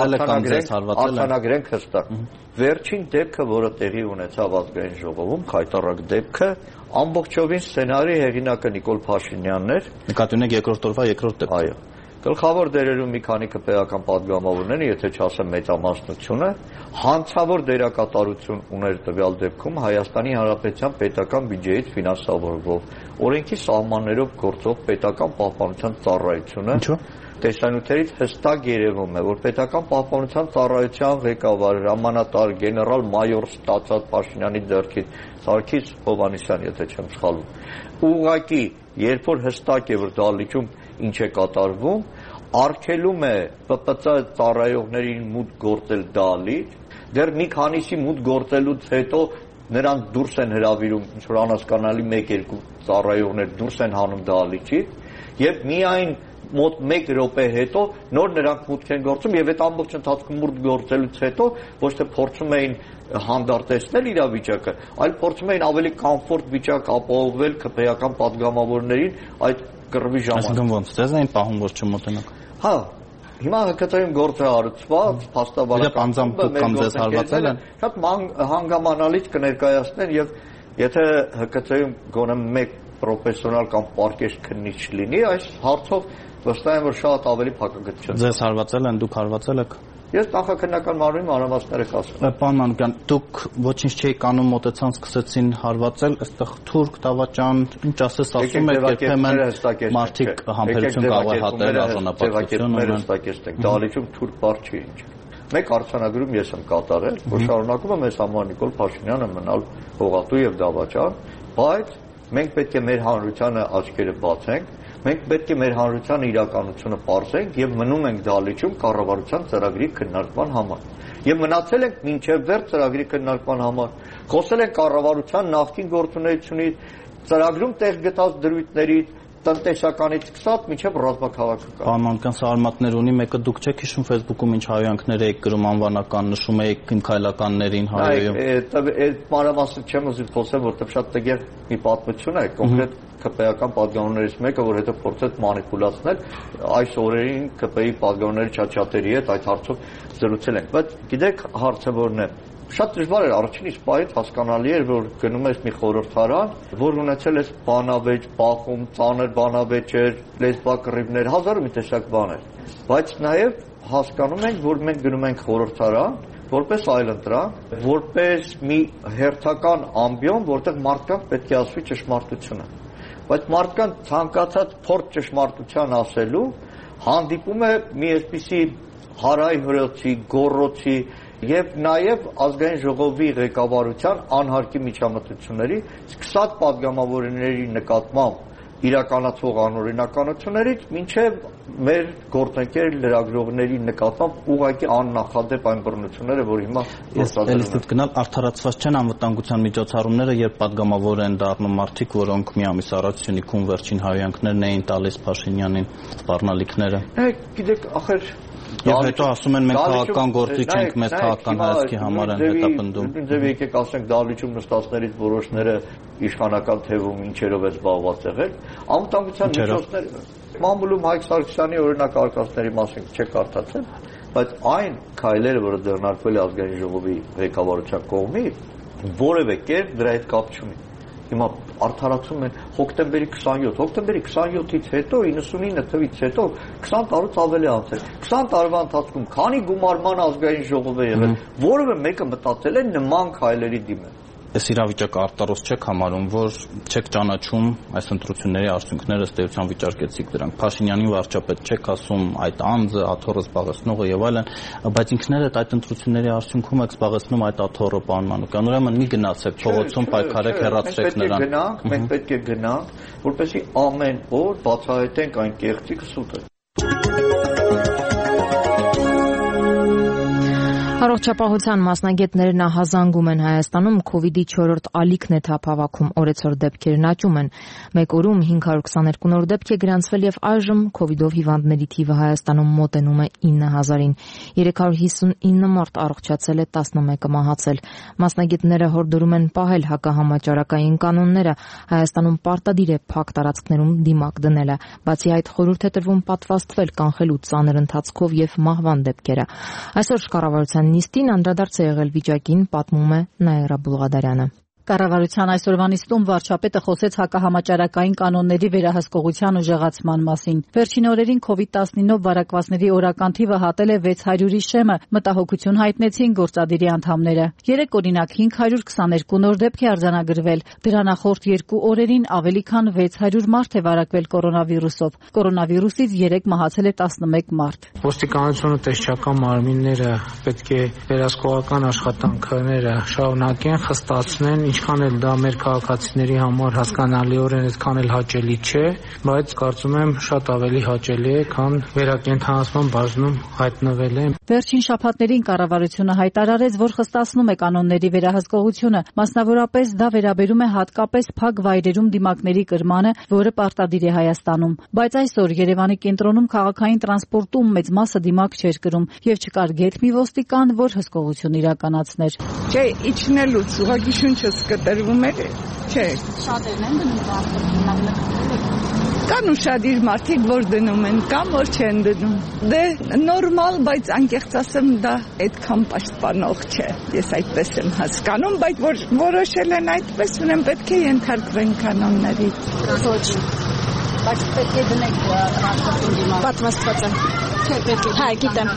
արձանագրենք հստակ։ Վերջին դեպքը, որը տեղի ունեցավ ազգային ժողովում, խայտառակ դեպքը, ամբողջովին սցենարի հեղինակը Նիկոլ Փաշինյանն էր։ Նկատի ունեք երկրորդ օրվա երկրորդ դեպքը։ Այո։ Գլխավոր դերերում մի քանի քպեական падգամավորներ, եթե չասեմ մեծամասնությունը, հանցավոր դերակատարություն ուներ տվյալ դեպքում Հայաստանի Հանրապետության պետական բյուջեից ֆինանսավորվող օրենքի սահմաններով գործող պետական պահպանության ծառայությունը։ Ինչու՞։ Տեսանյութերից հստակ երևում է, որ պետական պահպանության ծառայության ղեկավար հրամանատար գեներալ մայոր ստացած Փաշինյանի ձեռքից Սարգիս Հովհաննիսյան, եթե չեմ սխալվում, ուղղակի երբ որ հստակ է, որ դահլիճում ինչ է կատարվում, արգելում է ՊՊՑ ծառայողներին մուտք գործել դահլիճ, դեռ մի քանիսի մուտք գործելուց հետո նրանք դուրս են հրավիրում, ինչ որ անհասկանալի 1-2 ծառայողներ դուրս են հանում դահլիճից, եւ միայն մոտ 1 րոպե հետո նոր նրանք մուտք են գործում եւ այդ ամբողջ ընթացքում մուտք գործելուց հետո ոչ թե փորձում էին հանդարտեցնել իրավիճակը, այլ փորձում էին ավելի կոմֆորտ վիճակ ապահովել քպեական падգամավորներին այդ կռվի ժամանակ։ Այսինքն ոնց դες այն պահում որ չմոտենաք։ Հա, հիմա ՀԿՑ-ում գործ է հարուցված, փաստաբանական կամ ձեզ հարվածել են։ Շատ հանգամանալից կներկայացնեն եւ եթե ՀԿՑ-ում գոնե մեկ պրոֆեսիոնալ կամ պարկեշ քննիչ լինի, այս հարցով վստահ եմ որ շատ ավելի փակագտ չեն։ Ձեզ հարվածել են, դուք հարվածել եք։ Ես նախաքննական մարմնի մանրամասները կասեմ։ Պարոն Մանուկյան, դուք ոչինչ չէիք անում, մոտեցան, սկսեցին հարվածել, այստեղ թուրք, դավաճան, ինչ ասես ասում եք, երբեմն մարդիկ համբերություն կարող է հատել արժանապատվություն ունեն։ Դահլիճում թուրք բառ չի ինչ։ Մեկ արձանագրում ես եմ կատարել, որ շարունակում է մեզ համար Նիկոլ Փաշինյանը մնալ հողատու եւ դավաճան, բայց մենք պետք է մեր հանրությանը աչքերը բացենք, մենք պետք է մեր հանրության իրականությունը պարզենք եւ մնում ենք դահլիճում կառավարության ծրագրի քննարկման համար։ Եվ մնացել ենք մինչև վերջ ծրագրի քննարկման համար։ Խոսել ենք կառավարության նախկին գործունեությունից, ծրագրում տեղ գտած դրույթներից, տնտեսականից սկսած մինչև ռազմաքաղաքական։ Պարոն Մանուկյան, սարմատներ ունի, մեկը դուք չեք հիշում Facebook-ում ինչ հայոյանքներ եք գրում անվանական, նշում եք իմ քայլականներին հայոյում։ Այդ մանրամասն չեմ ուզի խոսել, որտեղ շատ տգեղ մի պատմություն է, կոնկրետ ԿՊ-ական падգամավորներից մեկը, որ հետո փորձեց մանիպուլացնել, այս օրերին ԿՊ-ի падգամավորների չաթերի հետ այդ հարցով զրուցել ենք, բայց գիտեք հարցը որն է։ Շատ դժվար էր առաջին իսկ պահից հասկանալի էր, որ գնում ես մի խորհրդարան, որ ունեցել ես բանավեճ, բախում, ծանր բանավեճեր, լեզվակռիվներ, հազար մի տեսակ բաներ։ Բայց նաև հասկանում ենք, որ մենք գնում ենք խորհրդարան որպես այլընտրանք, որպես մի հերթական ամբիոն, որտեղ մարդկանց պետք է ասվի ճշմարտությունը։ Բայց մարդկանց ցանկացած փորձ ճշմարտության ասելու հանդիպում է մի այսպիսի հարայհրոցի, գոռոցի եւ նաեւ ազգային ժողովի ղեկավարության անհարկի միջամտությունների, սկսած падգամավորների նկատմամբ իրականացվող անօրինականություններից մինչև մեր գործընկեր լրագրողների նկատմամբ ուղղակի աննախադեպ այն բռնությունները, որ հիմա գործադրվում են։ Գնալ արդարացված չեն անվտանգության միջոցառումները, երբ падգամավոր են դառնում մարդիկ, որոնք մի ամիս առաջ Սյունիքում վերջին հայոյանքներն էին տալիս Փաշինյանին սպառնալիքները։ Գիտեք, ախր Եվ հետո ասում են մենք քաղաքական գործիք ենք, մեզ քաղաքական հայացքի համար են հետապնդում։ Ձեւ եկեք ասենք դահլիճում նստածներից որոշները իշխանական թևում ինչերով է զբաղված եղել, անվտանգության միջոցներ մամուլում Հայկ Սարգսյանի օրինակարգածների մասին չեք կարդացել, բայց այն քայլերը, որը ձեռնարկվել է ազգային ժողովի ղեկավարության կողմից, որևէ կերպ դրա հետ կապ չունի։ Հիմա արդարացում են հոկտեմբերի 27-ից հետո 99 թվից հետո 20 տարուց ավելի անցել։ 20 տարվա ընթացքում քանի գումարման ազգային ժողով է եղել, որևէ մեկը մտածել է նման քայլերի դիմել։ Այս իրավիճակը արտարոց չեք համարում, որ չեք ճանաչում այս ընտրությունների արդյունքները, ըստ էության վիճարկեցիք դրանք։ Փաշինյանին վարչապետ չեք ասում, այդ անձը, աթոռը զբաղեցնողը եւ այլն, բայց ինքներդ այդ ընտրությունների արդյունքում եք զբաղեցնում այդ աթոռը, պարոն Մանուկյան։ Ուրեմն մի գնացեք փողոցում, պայքարեք, հեռացրեք նրան։ Մենք պետք է գնանք, որպեսզի ամեն օր բացահայտենք այն կեղծիքը սուտը։ Առողջապահության մասնագետները նահազանգում են Հայաստանում COVID-ի 4-րդ ալիքն է թափավաքում, օրեցօր դեպքերն աճում են։ Մեկ օրում 522 նոր դեպք է գրանցվել եւ այժմ COVID-ով հիվանդների թիվը Հայաստանում մոտենում է 9000-ին։ 359 մարդ առողջացել է, 11-ը մահացել։ Մասնագետները հորդորում են պահել հակահամաճարակային կանոնները։ Հայաստանում պարտադիր է փակ տարածքներում դիմակ դնելը։ Բացի այդ, խորհուրդ է տրվում պատվաստվել կանխելու ծանր ընթացքով եւ մահվան դեպքերը։ Այսօր կառավարության նիստին անդրադարձ է եղել վիճակին, պատմում է Նաիրա Բուլղադարյանը։ Կառավարության այսօրվա նիստում վարչապետը խոսեց հակահամաճարակային կանոնների վերահսկողության ուժեղացման մասին։ Վերջին օրերին COVID-19-ով վարակվածների օրական թիվը հատել է 600-ի շեմը, մտահոգություն հայտնեցին գործադիրի անդամները։ 3 օրինակ 522 նոր դեպք է արձանագրվել։ Դրա նախորդ 2 օրերին ավելի քան 600 մարդ է վարակվել կորոնավիրուսով։ Կորոնավիրուսից 3 մահացել է 11 մարդ։ Ոստիկանությունը տեսչական մարմինները պետք է վերահսկողական աշխատանքները շարունակեն, խստացնեն, ինչքան էլ դա մեր քաղաքացիների համար հասկանալիորեն այդքան էլ հաճելի չէ, բայց կարծում եմ շատ ավելի հաճելի է, քան վերակենդանացման բաժնում հայտնվել է։ Վերջին շաբաթներին կառավարությունը հայտարարեց, որ խստացնում է կանոնների վերահսկողությունը, մասնավորապես դա վերաբերում է հատկապես փակ վայրերում դիմակների կրմանը, որը պարտադիր է Հայաստանում։ Բայց այսօր Երևանի կենտրոնում քաղաքային տրանսպորտում մեծ մասը դիմակ չէր կրում եւ չկար գեթ մի ոստիկան, որ հսկողություն իրականացներ։ Չէ, իջնելուց ուղղակի շունչս կտրվում էր, չէ։ Շատերն են դնում տրանսպորտին։ Կան ուշադիր մարդիկ, որ դնում են, կամ որ չեն դնում։ Դե նորմալ, բայց անկեղծ ասեմ, դա այդքան պաշտպանող չէ։ Ես այդպես եմ հասկանում, բայց որ որոշել են այդպես, ուրեմն պետք է ենթարկվեն կանոնների։ Ոչ։ Բայց պետք է դնեք տրանսպորտին դիմաց։ Պատվաստված եմ։ Չէ, պետք է։ Հա, գիտեմ։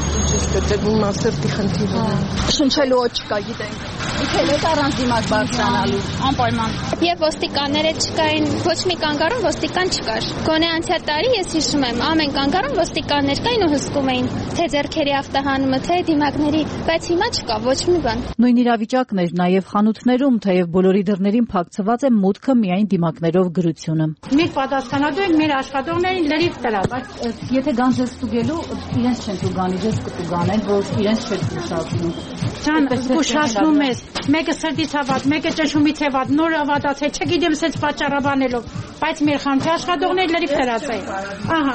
Դեպքում ասերտի խնդիր ունեմ։ Շնչելու ոչ կա, գիտենք։ Իքել եք առանց դիմակ բարձրանալու, անպայման։ Եվ ոստիկանները չկային, ոչ մի կանգառում ոստիկան չկար։ Գոնե անցյալ տարի ես հիշում եմ, ամեն կանգառում ոստիկաններ կային ու հսկում էին, թե ձեռքերի ախտահանումը, թե դիմակների, բայց հիմա չկա ոչ մի բան։ Նույն իրավիճակն էր նաև խանութներում, թեև բոլորի դռներին փակցված է մուտքը միայն դիմակներով գրությունը։ Մենք պատասխանատու ենք մեր աշխատողներին լրիվ տրա, բայց եթե գան ձեզ ստուգելու, իրենց չեն ստուգանի, ձեզ կստուգանեն, որ իրենց չեք զգուշացնում։ Ջան, զգուշացնում ես, մեկը սրտից հավատ, մեկը ճշումից հավատ, նոր հավատացել, չգիտեմ սենց պատճառաբանելով, բայց մեր խանութի աշխատողներ լրիվ դրած են։ Ահա,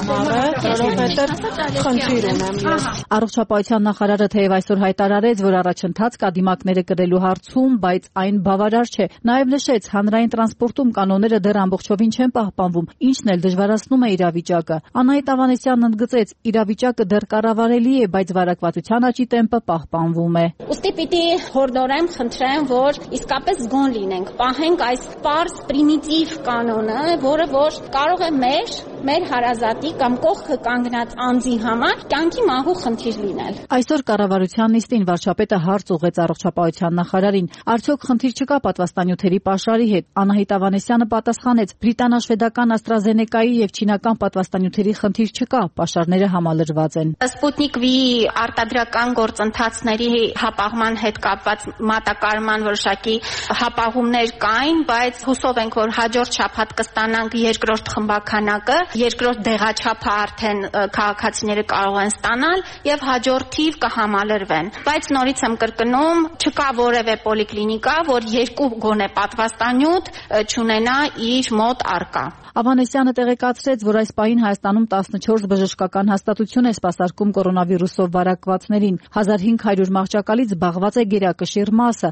խնդիր ունեմ ես։ Առողջապահության նախարարը թեև այսօր հայտարարեց, որ առաջընթաց կա դիմակները կրելու հարցում, բայց այն բավարար չէ։ Նաև նշեց, հանրային տրանսպորտում կանոնները դեռ ամբողջովին չեն պահպանվում, ինչն էլ դժվարացնում է իրավիճակը։ Անահիտ Ավանեսյանն ընդգծեց, իրավիճակը դեռ կառավարելի է, բայց վարակվածության աճի տեմպը պահպանվում է։ Ուստի պիտի հորդորեմ, խնդրեմ, որ իսկապես զգոն լինենք, պահենք այս պարզ պրիմիտիվ կանոնը, որը որ կարող է մեր հարազատի կամ կողքը կանգնած անձի համար կյանքի մահու խնդիր լինել։ Այսօր կառավարության նիստին վարչապետը հարց ուղղեց առողջապահության նախարարին, արդյոք խնդիր չկա պատվաստանյութերի պաշարի հետ։ Անահիտ Ավանեսյանը պատասխանեց, բրիտանա-շվեդական AstraZeneca-ի եւ չինական պատվաստանյութերի խնդիր չկա, պաշարները համալրված են։ Սպուտնիկ V արտադրական գործընթացների հապաղման հետ կապված մատակարարման որոշակի հապաղումներ կային, բայց հուսով ենք, որ հաջորդ շաբաթ կստանանք երկրորդ խմբականակը, երկրորդ դեղաչափը արդեն քաղաքացիները կարող են ստանալ եւ հաջորդիվ կհամալրվեն։ Բայց նորից եմ կրկնում, չկա որևէ պոլիկլինիկա, որ երկու գոնե պատվաստանյութ չունենա իր մոտ առկա։ Ավանեսյանը տեղեկացրեց, որ այս պահին Հայաստանում 14 բժշկական հաստատություն է սպասարկում կորոնավիրուսով վարակվածներին, 1500 մահճակալից զբաղված է գերակշիռ մասը,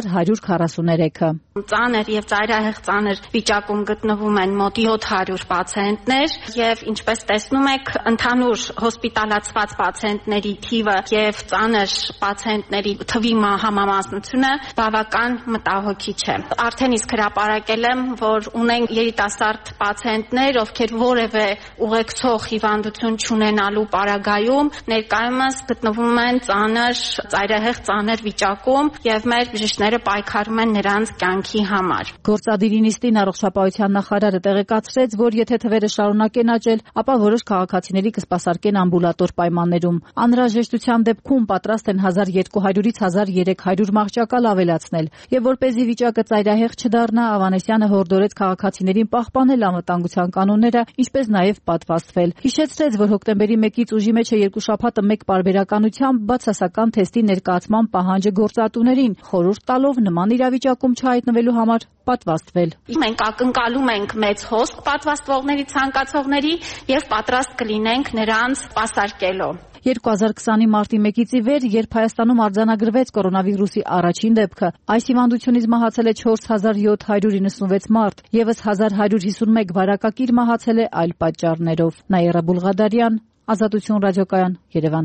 1143-ը։ Ծանր եւ ծայրահեղ ծանր վիճակում գտնվում են մոտ 700 պացիենտներ եւ ինչպես տեսնում եք, ընդհանուր հոսպիտալացված պացիենտների թիվը եւ ծանր պացիենտների թվի համամասնությունը բավական մտահոգիչ է։ Արդեն իսկ հրապարակել եմ, որ ունենք երիտասարդ պացիենտներ, ովքեր որևէ ուղեկցող հիվանդություն չունենալու պարագայում ներկայումս գտնվում են ծայրահեղ ծանր վիճակում եւ մեր բժիշկները պայքարում են նրանց կյանքի համար։ Գործադիրի նիստին առողջապահության նախարարը տեղեկացրեց, որ եթե թվերը շարունակեն աճել, ապա որոշ քաղաքացիների կսպասարկեն ամբուլատոր պայմաններում։ Անհրաժեշտության դեպքում պատրաստ են 1200-ից 1300 մահճակալ ավելացնել։ Եվ որպեսզի վիճակը ծայրահեղ չդառնա, Ավանեսյանը հորդորեց քաղաքացիներին պահպանել անվտանգության կանոնները, ինչպես նաև պատվաստվել։ Հիշեցրեց, որ հոկտեմբերի 1-ից ուժի մեջ է 2 շաբաթը մեկ պարբերականությամբ բացասական թեստի ներկայացման պահանջը գործատուներին, խորհուրդ տալով նման իրավիճակում չհայտնվելու համար պատվաստվել։ Մենք ակնկալում ենք մեծ հոսք պատվաստվողների ցանկացողների եւ պատրաստ կլինենք նրանց սպասարկելով։ 2020-ի մարտի 1-ից ի վեր, երբ Հայաստանում արձանագրվեց կորոնավիրուսի առաջին դեպքը, այս հիվանդությունից մահացել է 4796 մարդ, եւս 1151 վարակակիր մահացել է այլ պատճառներով։ Նաիրա Բուլղադարյան, Ազատություն ռադիոկայան, Երևան։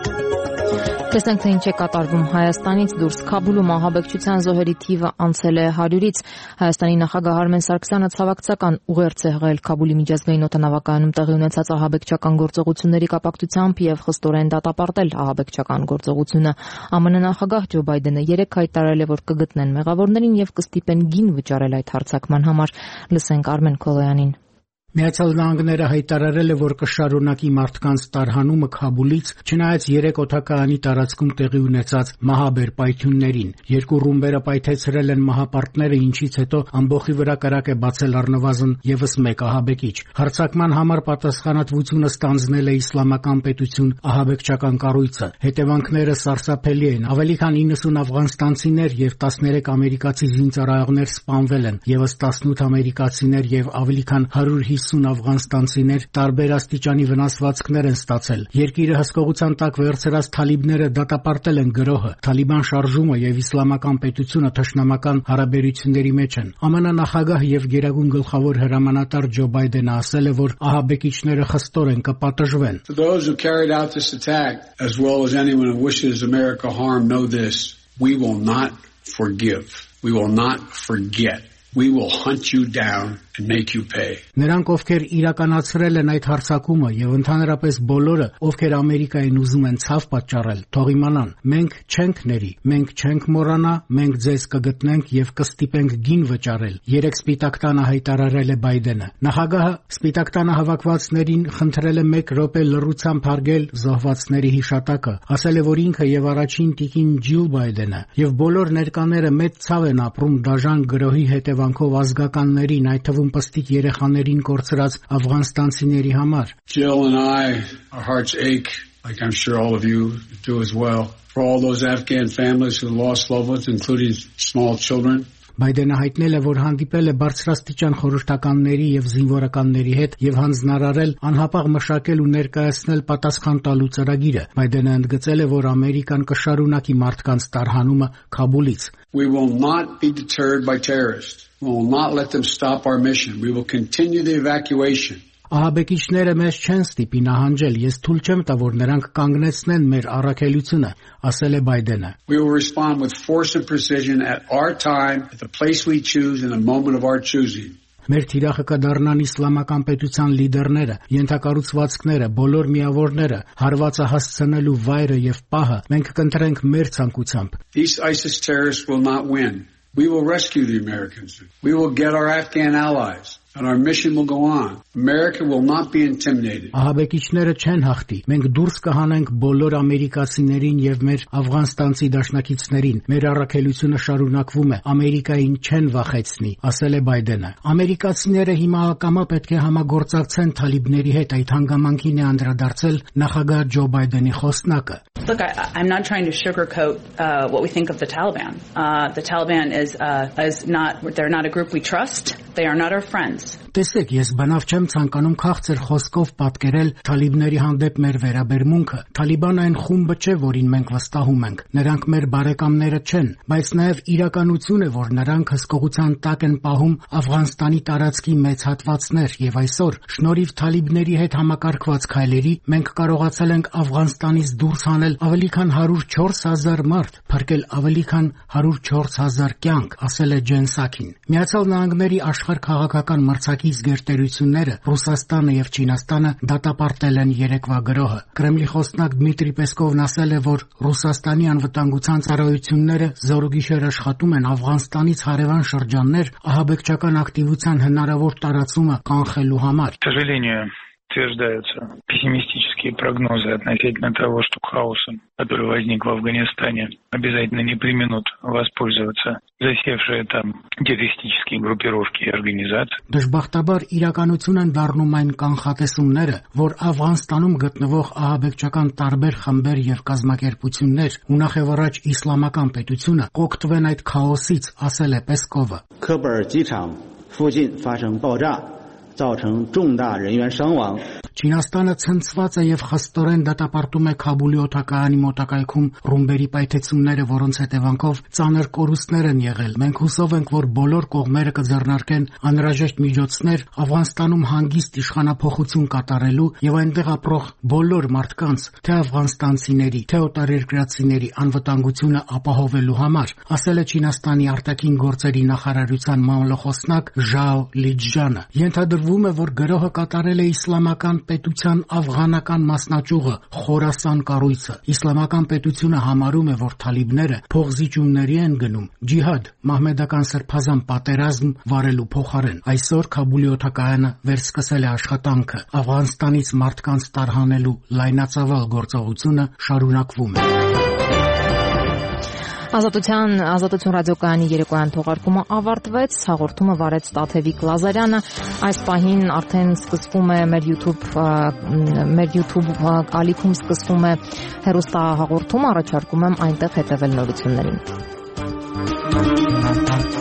Տեսնենք, թե ինչ է կատարվում Հայաստանից դուրս։ Քաբուլում ահաբեկչության զոհերի թիվը անցել է 100-ից։ Հայաստանի նախագահ Արմեն Սարգսյանը ցավակցական ուղերձ է հղել Քաբուլի միջազգային օդանավակայանում տեղի ունեցած ահաբեկչական գործողությունների կապակցությամբ եւ խստորեն դատապարտել ահաբեկչական գործողությունը։ ԱՄՆ նախագահ Ջո Բայդենը երեկ հայտարարել է, որ կգտնեն մեղավորներին եւ կստիպեն գին վճարել այդ հարձակման համար։ Լսենք Արմեն Քոլոյանին։ Միացյալ Նահանգները հայտարարել է, որ կշարունակի մարդկանց տարհանումը Քաբուլից, չնայած 3 օդակայանի տարածքում տեղի ունեցած մահաբեր պայթյուններին։ 2 ռումբերը պայթեցրել են մահապարտները, ինչից հետո ամբոխի վրա կրակ է բացել առնվազն եւս 1 ահաբեկիչ։ Հարձակման համար պատասխանատվությունը ստանձնել է Իսլամական պետություն ահաբեկչական կառույցը։ Հետևանքները սարսափելի են։ Ավելի քան 90 աֆղանստանցիներ եւ 13 ամերիկացի զինծառայողներ սպանվել են, եւս 18 ամերիկացիներ եւ ավելի քան 150 աֆղանստանցիներ տարբեր աստիճանի վնասվածքներ են ստացել։ Երկիրը հսկողության տակ վերցրած թալիբները դատապարտել են գրոհը։ Թալիբան շարժումը եւ իսլամական պետությունը թշնամական հարաբերությունների մեջ են։ ԱՄՆ նախագահ եւ գերագույն գլխավոր հրամանատար Ջո Բայդենը ասել է, որ ահաբեկիչները խստորեն կպատժվեն։ Those who carried out this attack, as well as anyone who wishes America harm, know this: we will not forgive. We will not forget. We will hunt you down and make you pay. Նրանք, ովքեր իրականացրել են այդ հարձակումը եւ ընդհանրապես բոլորը, ովքեր Ամերիկային ուզում են ցավ պատճառել, թող իմանան, մենք չենք ների, մենք չենք մոռանա, մենք ձեզ կգտնենք եւ կստիպենք գին վճարել։ 3 Սպիտակ տանը հայտարարել է Բայդենը։ Նախագահը Սպիտակ տանը հավաքվածներին խնդրել է 1 րոպե լռությամբ հարգել զոհվածների հիշատակը, ասել է, որ ինքը եւ առաջին տիկին Ջիլ Բայդենը եւ բոլոր ներկաները մեծ ցավ են ապրում դաժան գրոհի հետևանքով ազգականներին, այդ թվում պստիկ երեխաներին կորցրած աֆղանստանցիների համար։ Jill and our hearts ache, like I'm sure all of you do as well, for all those Afghan families who lost loved ones, including small children. Բայդենը հայտնել է, որ հանդիպել է բարձրաստիճան խորհրդականների եւ զինվորականների հետ եւ հանձնարարել անհապաղ մշակել ու ներկայացնել պատասխան տալու ծրագիրը։ Բայդենը ընդգծել է, որ Ամերիկան կշարունակի մարդկանց տարհանումը Քաբուլից։ We will not be deterred by terrorists. We will not let them stop our mission. We will continue the evacuation. Ահաբեկիչները մեզ չեն ստիպի նահանջել, ես թույլ չեմ տա, որ նրանք կանգնեցնեն մեր առաքելությունը, ասել է Բայդենը։ We will respond with force and precision at our time, at the place we choose, in the moment of our choosing. Մեր թիրախը կդառնան իսլամական պետության լիդերները, ենթակառուցվածքները, բոլոր միավորները, հարվածը հասցնելու վայրը եւ պահը մենք կընտրենք մեր ցանկությամբ։ These ISIS terrorists will not win. We will rescue the Americans. We will get our Afghan allies. And our mission will go on. America will not be intimidated. Ահաբեկիչները չեն հաղթի։ Մենք դուրս կհանենք բոլոր ամերիկացիներին եւ մեր աֆղանստանցի դաշնակիցներին։ Մեր առաքելությունը շարունակվում է։ Ամերիկային չեն վախեցնի, ասել է Բայդենը։ Ամերիկացիները հիմա ակամա պետք է համագործակցեն թալիբների հետ, այդ հանգամանքին է անդրադարձել նախագահ Ջո Բայդենի խոսնակը։ Look, I'm not trying to sugarcoat what we think of the Taliban. The Taliban they're not a group we trust. They are not our friends. Տեսեք, ես բնավ չեմ ցանկանում քաղցր խոսքով պատկերել թալիբների հանդեպ մեր վերաբերմունքը։ Թալիբանը այն խումբը չէ, որին մենք վստահում ենք։ Նրանք մեր բարեկամները չեն, բայց նաև իրականություն է, որ նրանք հսկողության տակ են պահում Աֆղանստանի տարածքի մեծ հատվածներ, եւ այսօր, շնորհիվ թալիբների հետ համակարգված քայլերի, մենք կարողացել ենք Աֆղանստանից դուրս հանել ավելի քան 104,000 մարդ, փրկել ավելի քան 104,000 կյանք, ասել է Ջեն Սաքին։ Միացյալ Նահանգների աշխարհ քաղաքական մրցակից գերտերությունները Ռուսաստանը եւ Չինաստանը դատապարտել են երեկվա գրոհը։ Կրեմլի խոսնակ Դմիտրի Պեսկովն ասել է, որ Ռուսաստանի անվտանգության ծառայությունները զորուգիշեր աշխատում են Աֆղանստանից հարևան շրջաններ ահաբեկչական ակտիվության հնարավոր տարածումը կանխելու համար։ подтверждаются пессимистические прогнозы относительно того, что хаосом, который возник в Афганистане, обязательно не преминут воспользоваться засевшие там террористические группировки и организации. Դժբախտաբար իրականություն են դառնում այն կանխատեսումները, որ Աֆղանստանում գտնվող ահաբեկչական տարբեր խմբեր եւ կազմակերպություններ ու նախևառաջ իսլամական պետությունը կօգտվեն այդ քաոսից, ասել է Պեսկովը. 科本尔机场附近发生爆炸，造成重大人员伤亡。 Չինաստանը ցնցված է եւ խստորեն դատապարտում է Քաբուլի օդակայանի մոտակայքում ռումբերի պայթեցումները, որոնց հետևանքով ծանր կորուստներ են եղել։ Մենք հուսով ենք, որ բոլոր կողմերը կձեռնարկեն անհրաժեշտ միջոցներ Աֆղանստանում հանգիստ իշխանափոխություն կատարելու եւ այնտեղ ապրող բոլոր մարդկանց, թե աֆղանստանցիների, թե օտարերկրացիների անվտանգությունը ապահովելու համար, ասել է Չինաստանի արտաքին գործերի նախարարության մամլոխոսնակ Ժաո Լիջյանը։ Ենթադրվում է, որ գրոհը կատարել է իսլամական պետության աֆղանական մասնաճյուղը Խորասան կառույցը։ Իսլամական պետությունը համարում է, որ թալիբները փողզիջումների են գնում ջիհադ, մահմեդական սրբազան պատերազմ վարելու փոխարեն։ Այսօր Քաբուլի օդակայանը վերսկսել է աշխատանքը։ Աֆղանստանից մարդկանց տարհանելու լայնածավալ գործողությունը շարունակվում է։ Ազատություն ռադիոկայանի երեկոյան թողարկումը ավարտվեց, հաղորդումը վարեց Տաթևիկ Լազարյանը։ Այս պահին արդեն սկսվում է մեր YouTube ալիքում սկսվում է հեռուստահաղորդումը, առաջարկում եմ այնտեղ հետևել նորություններին։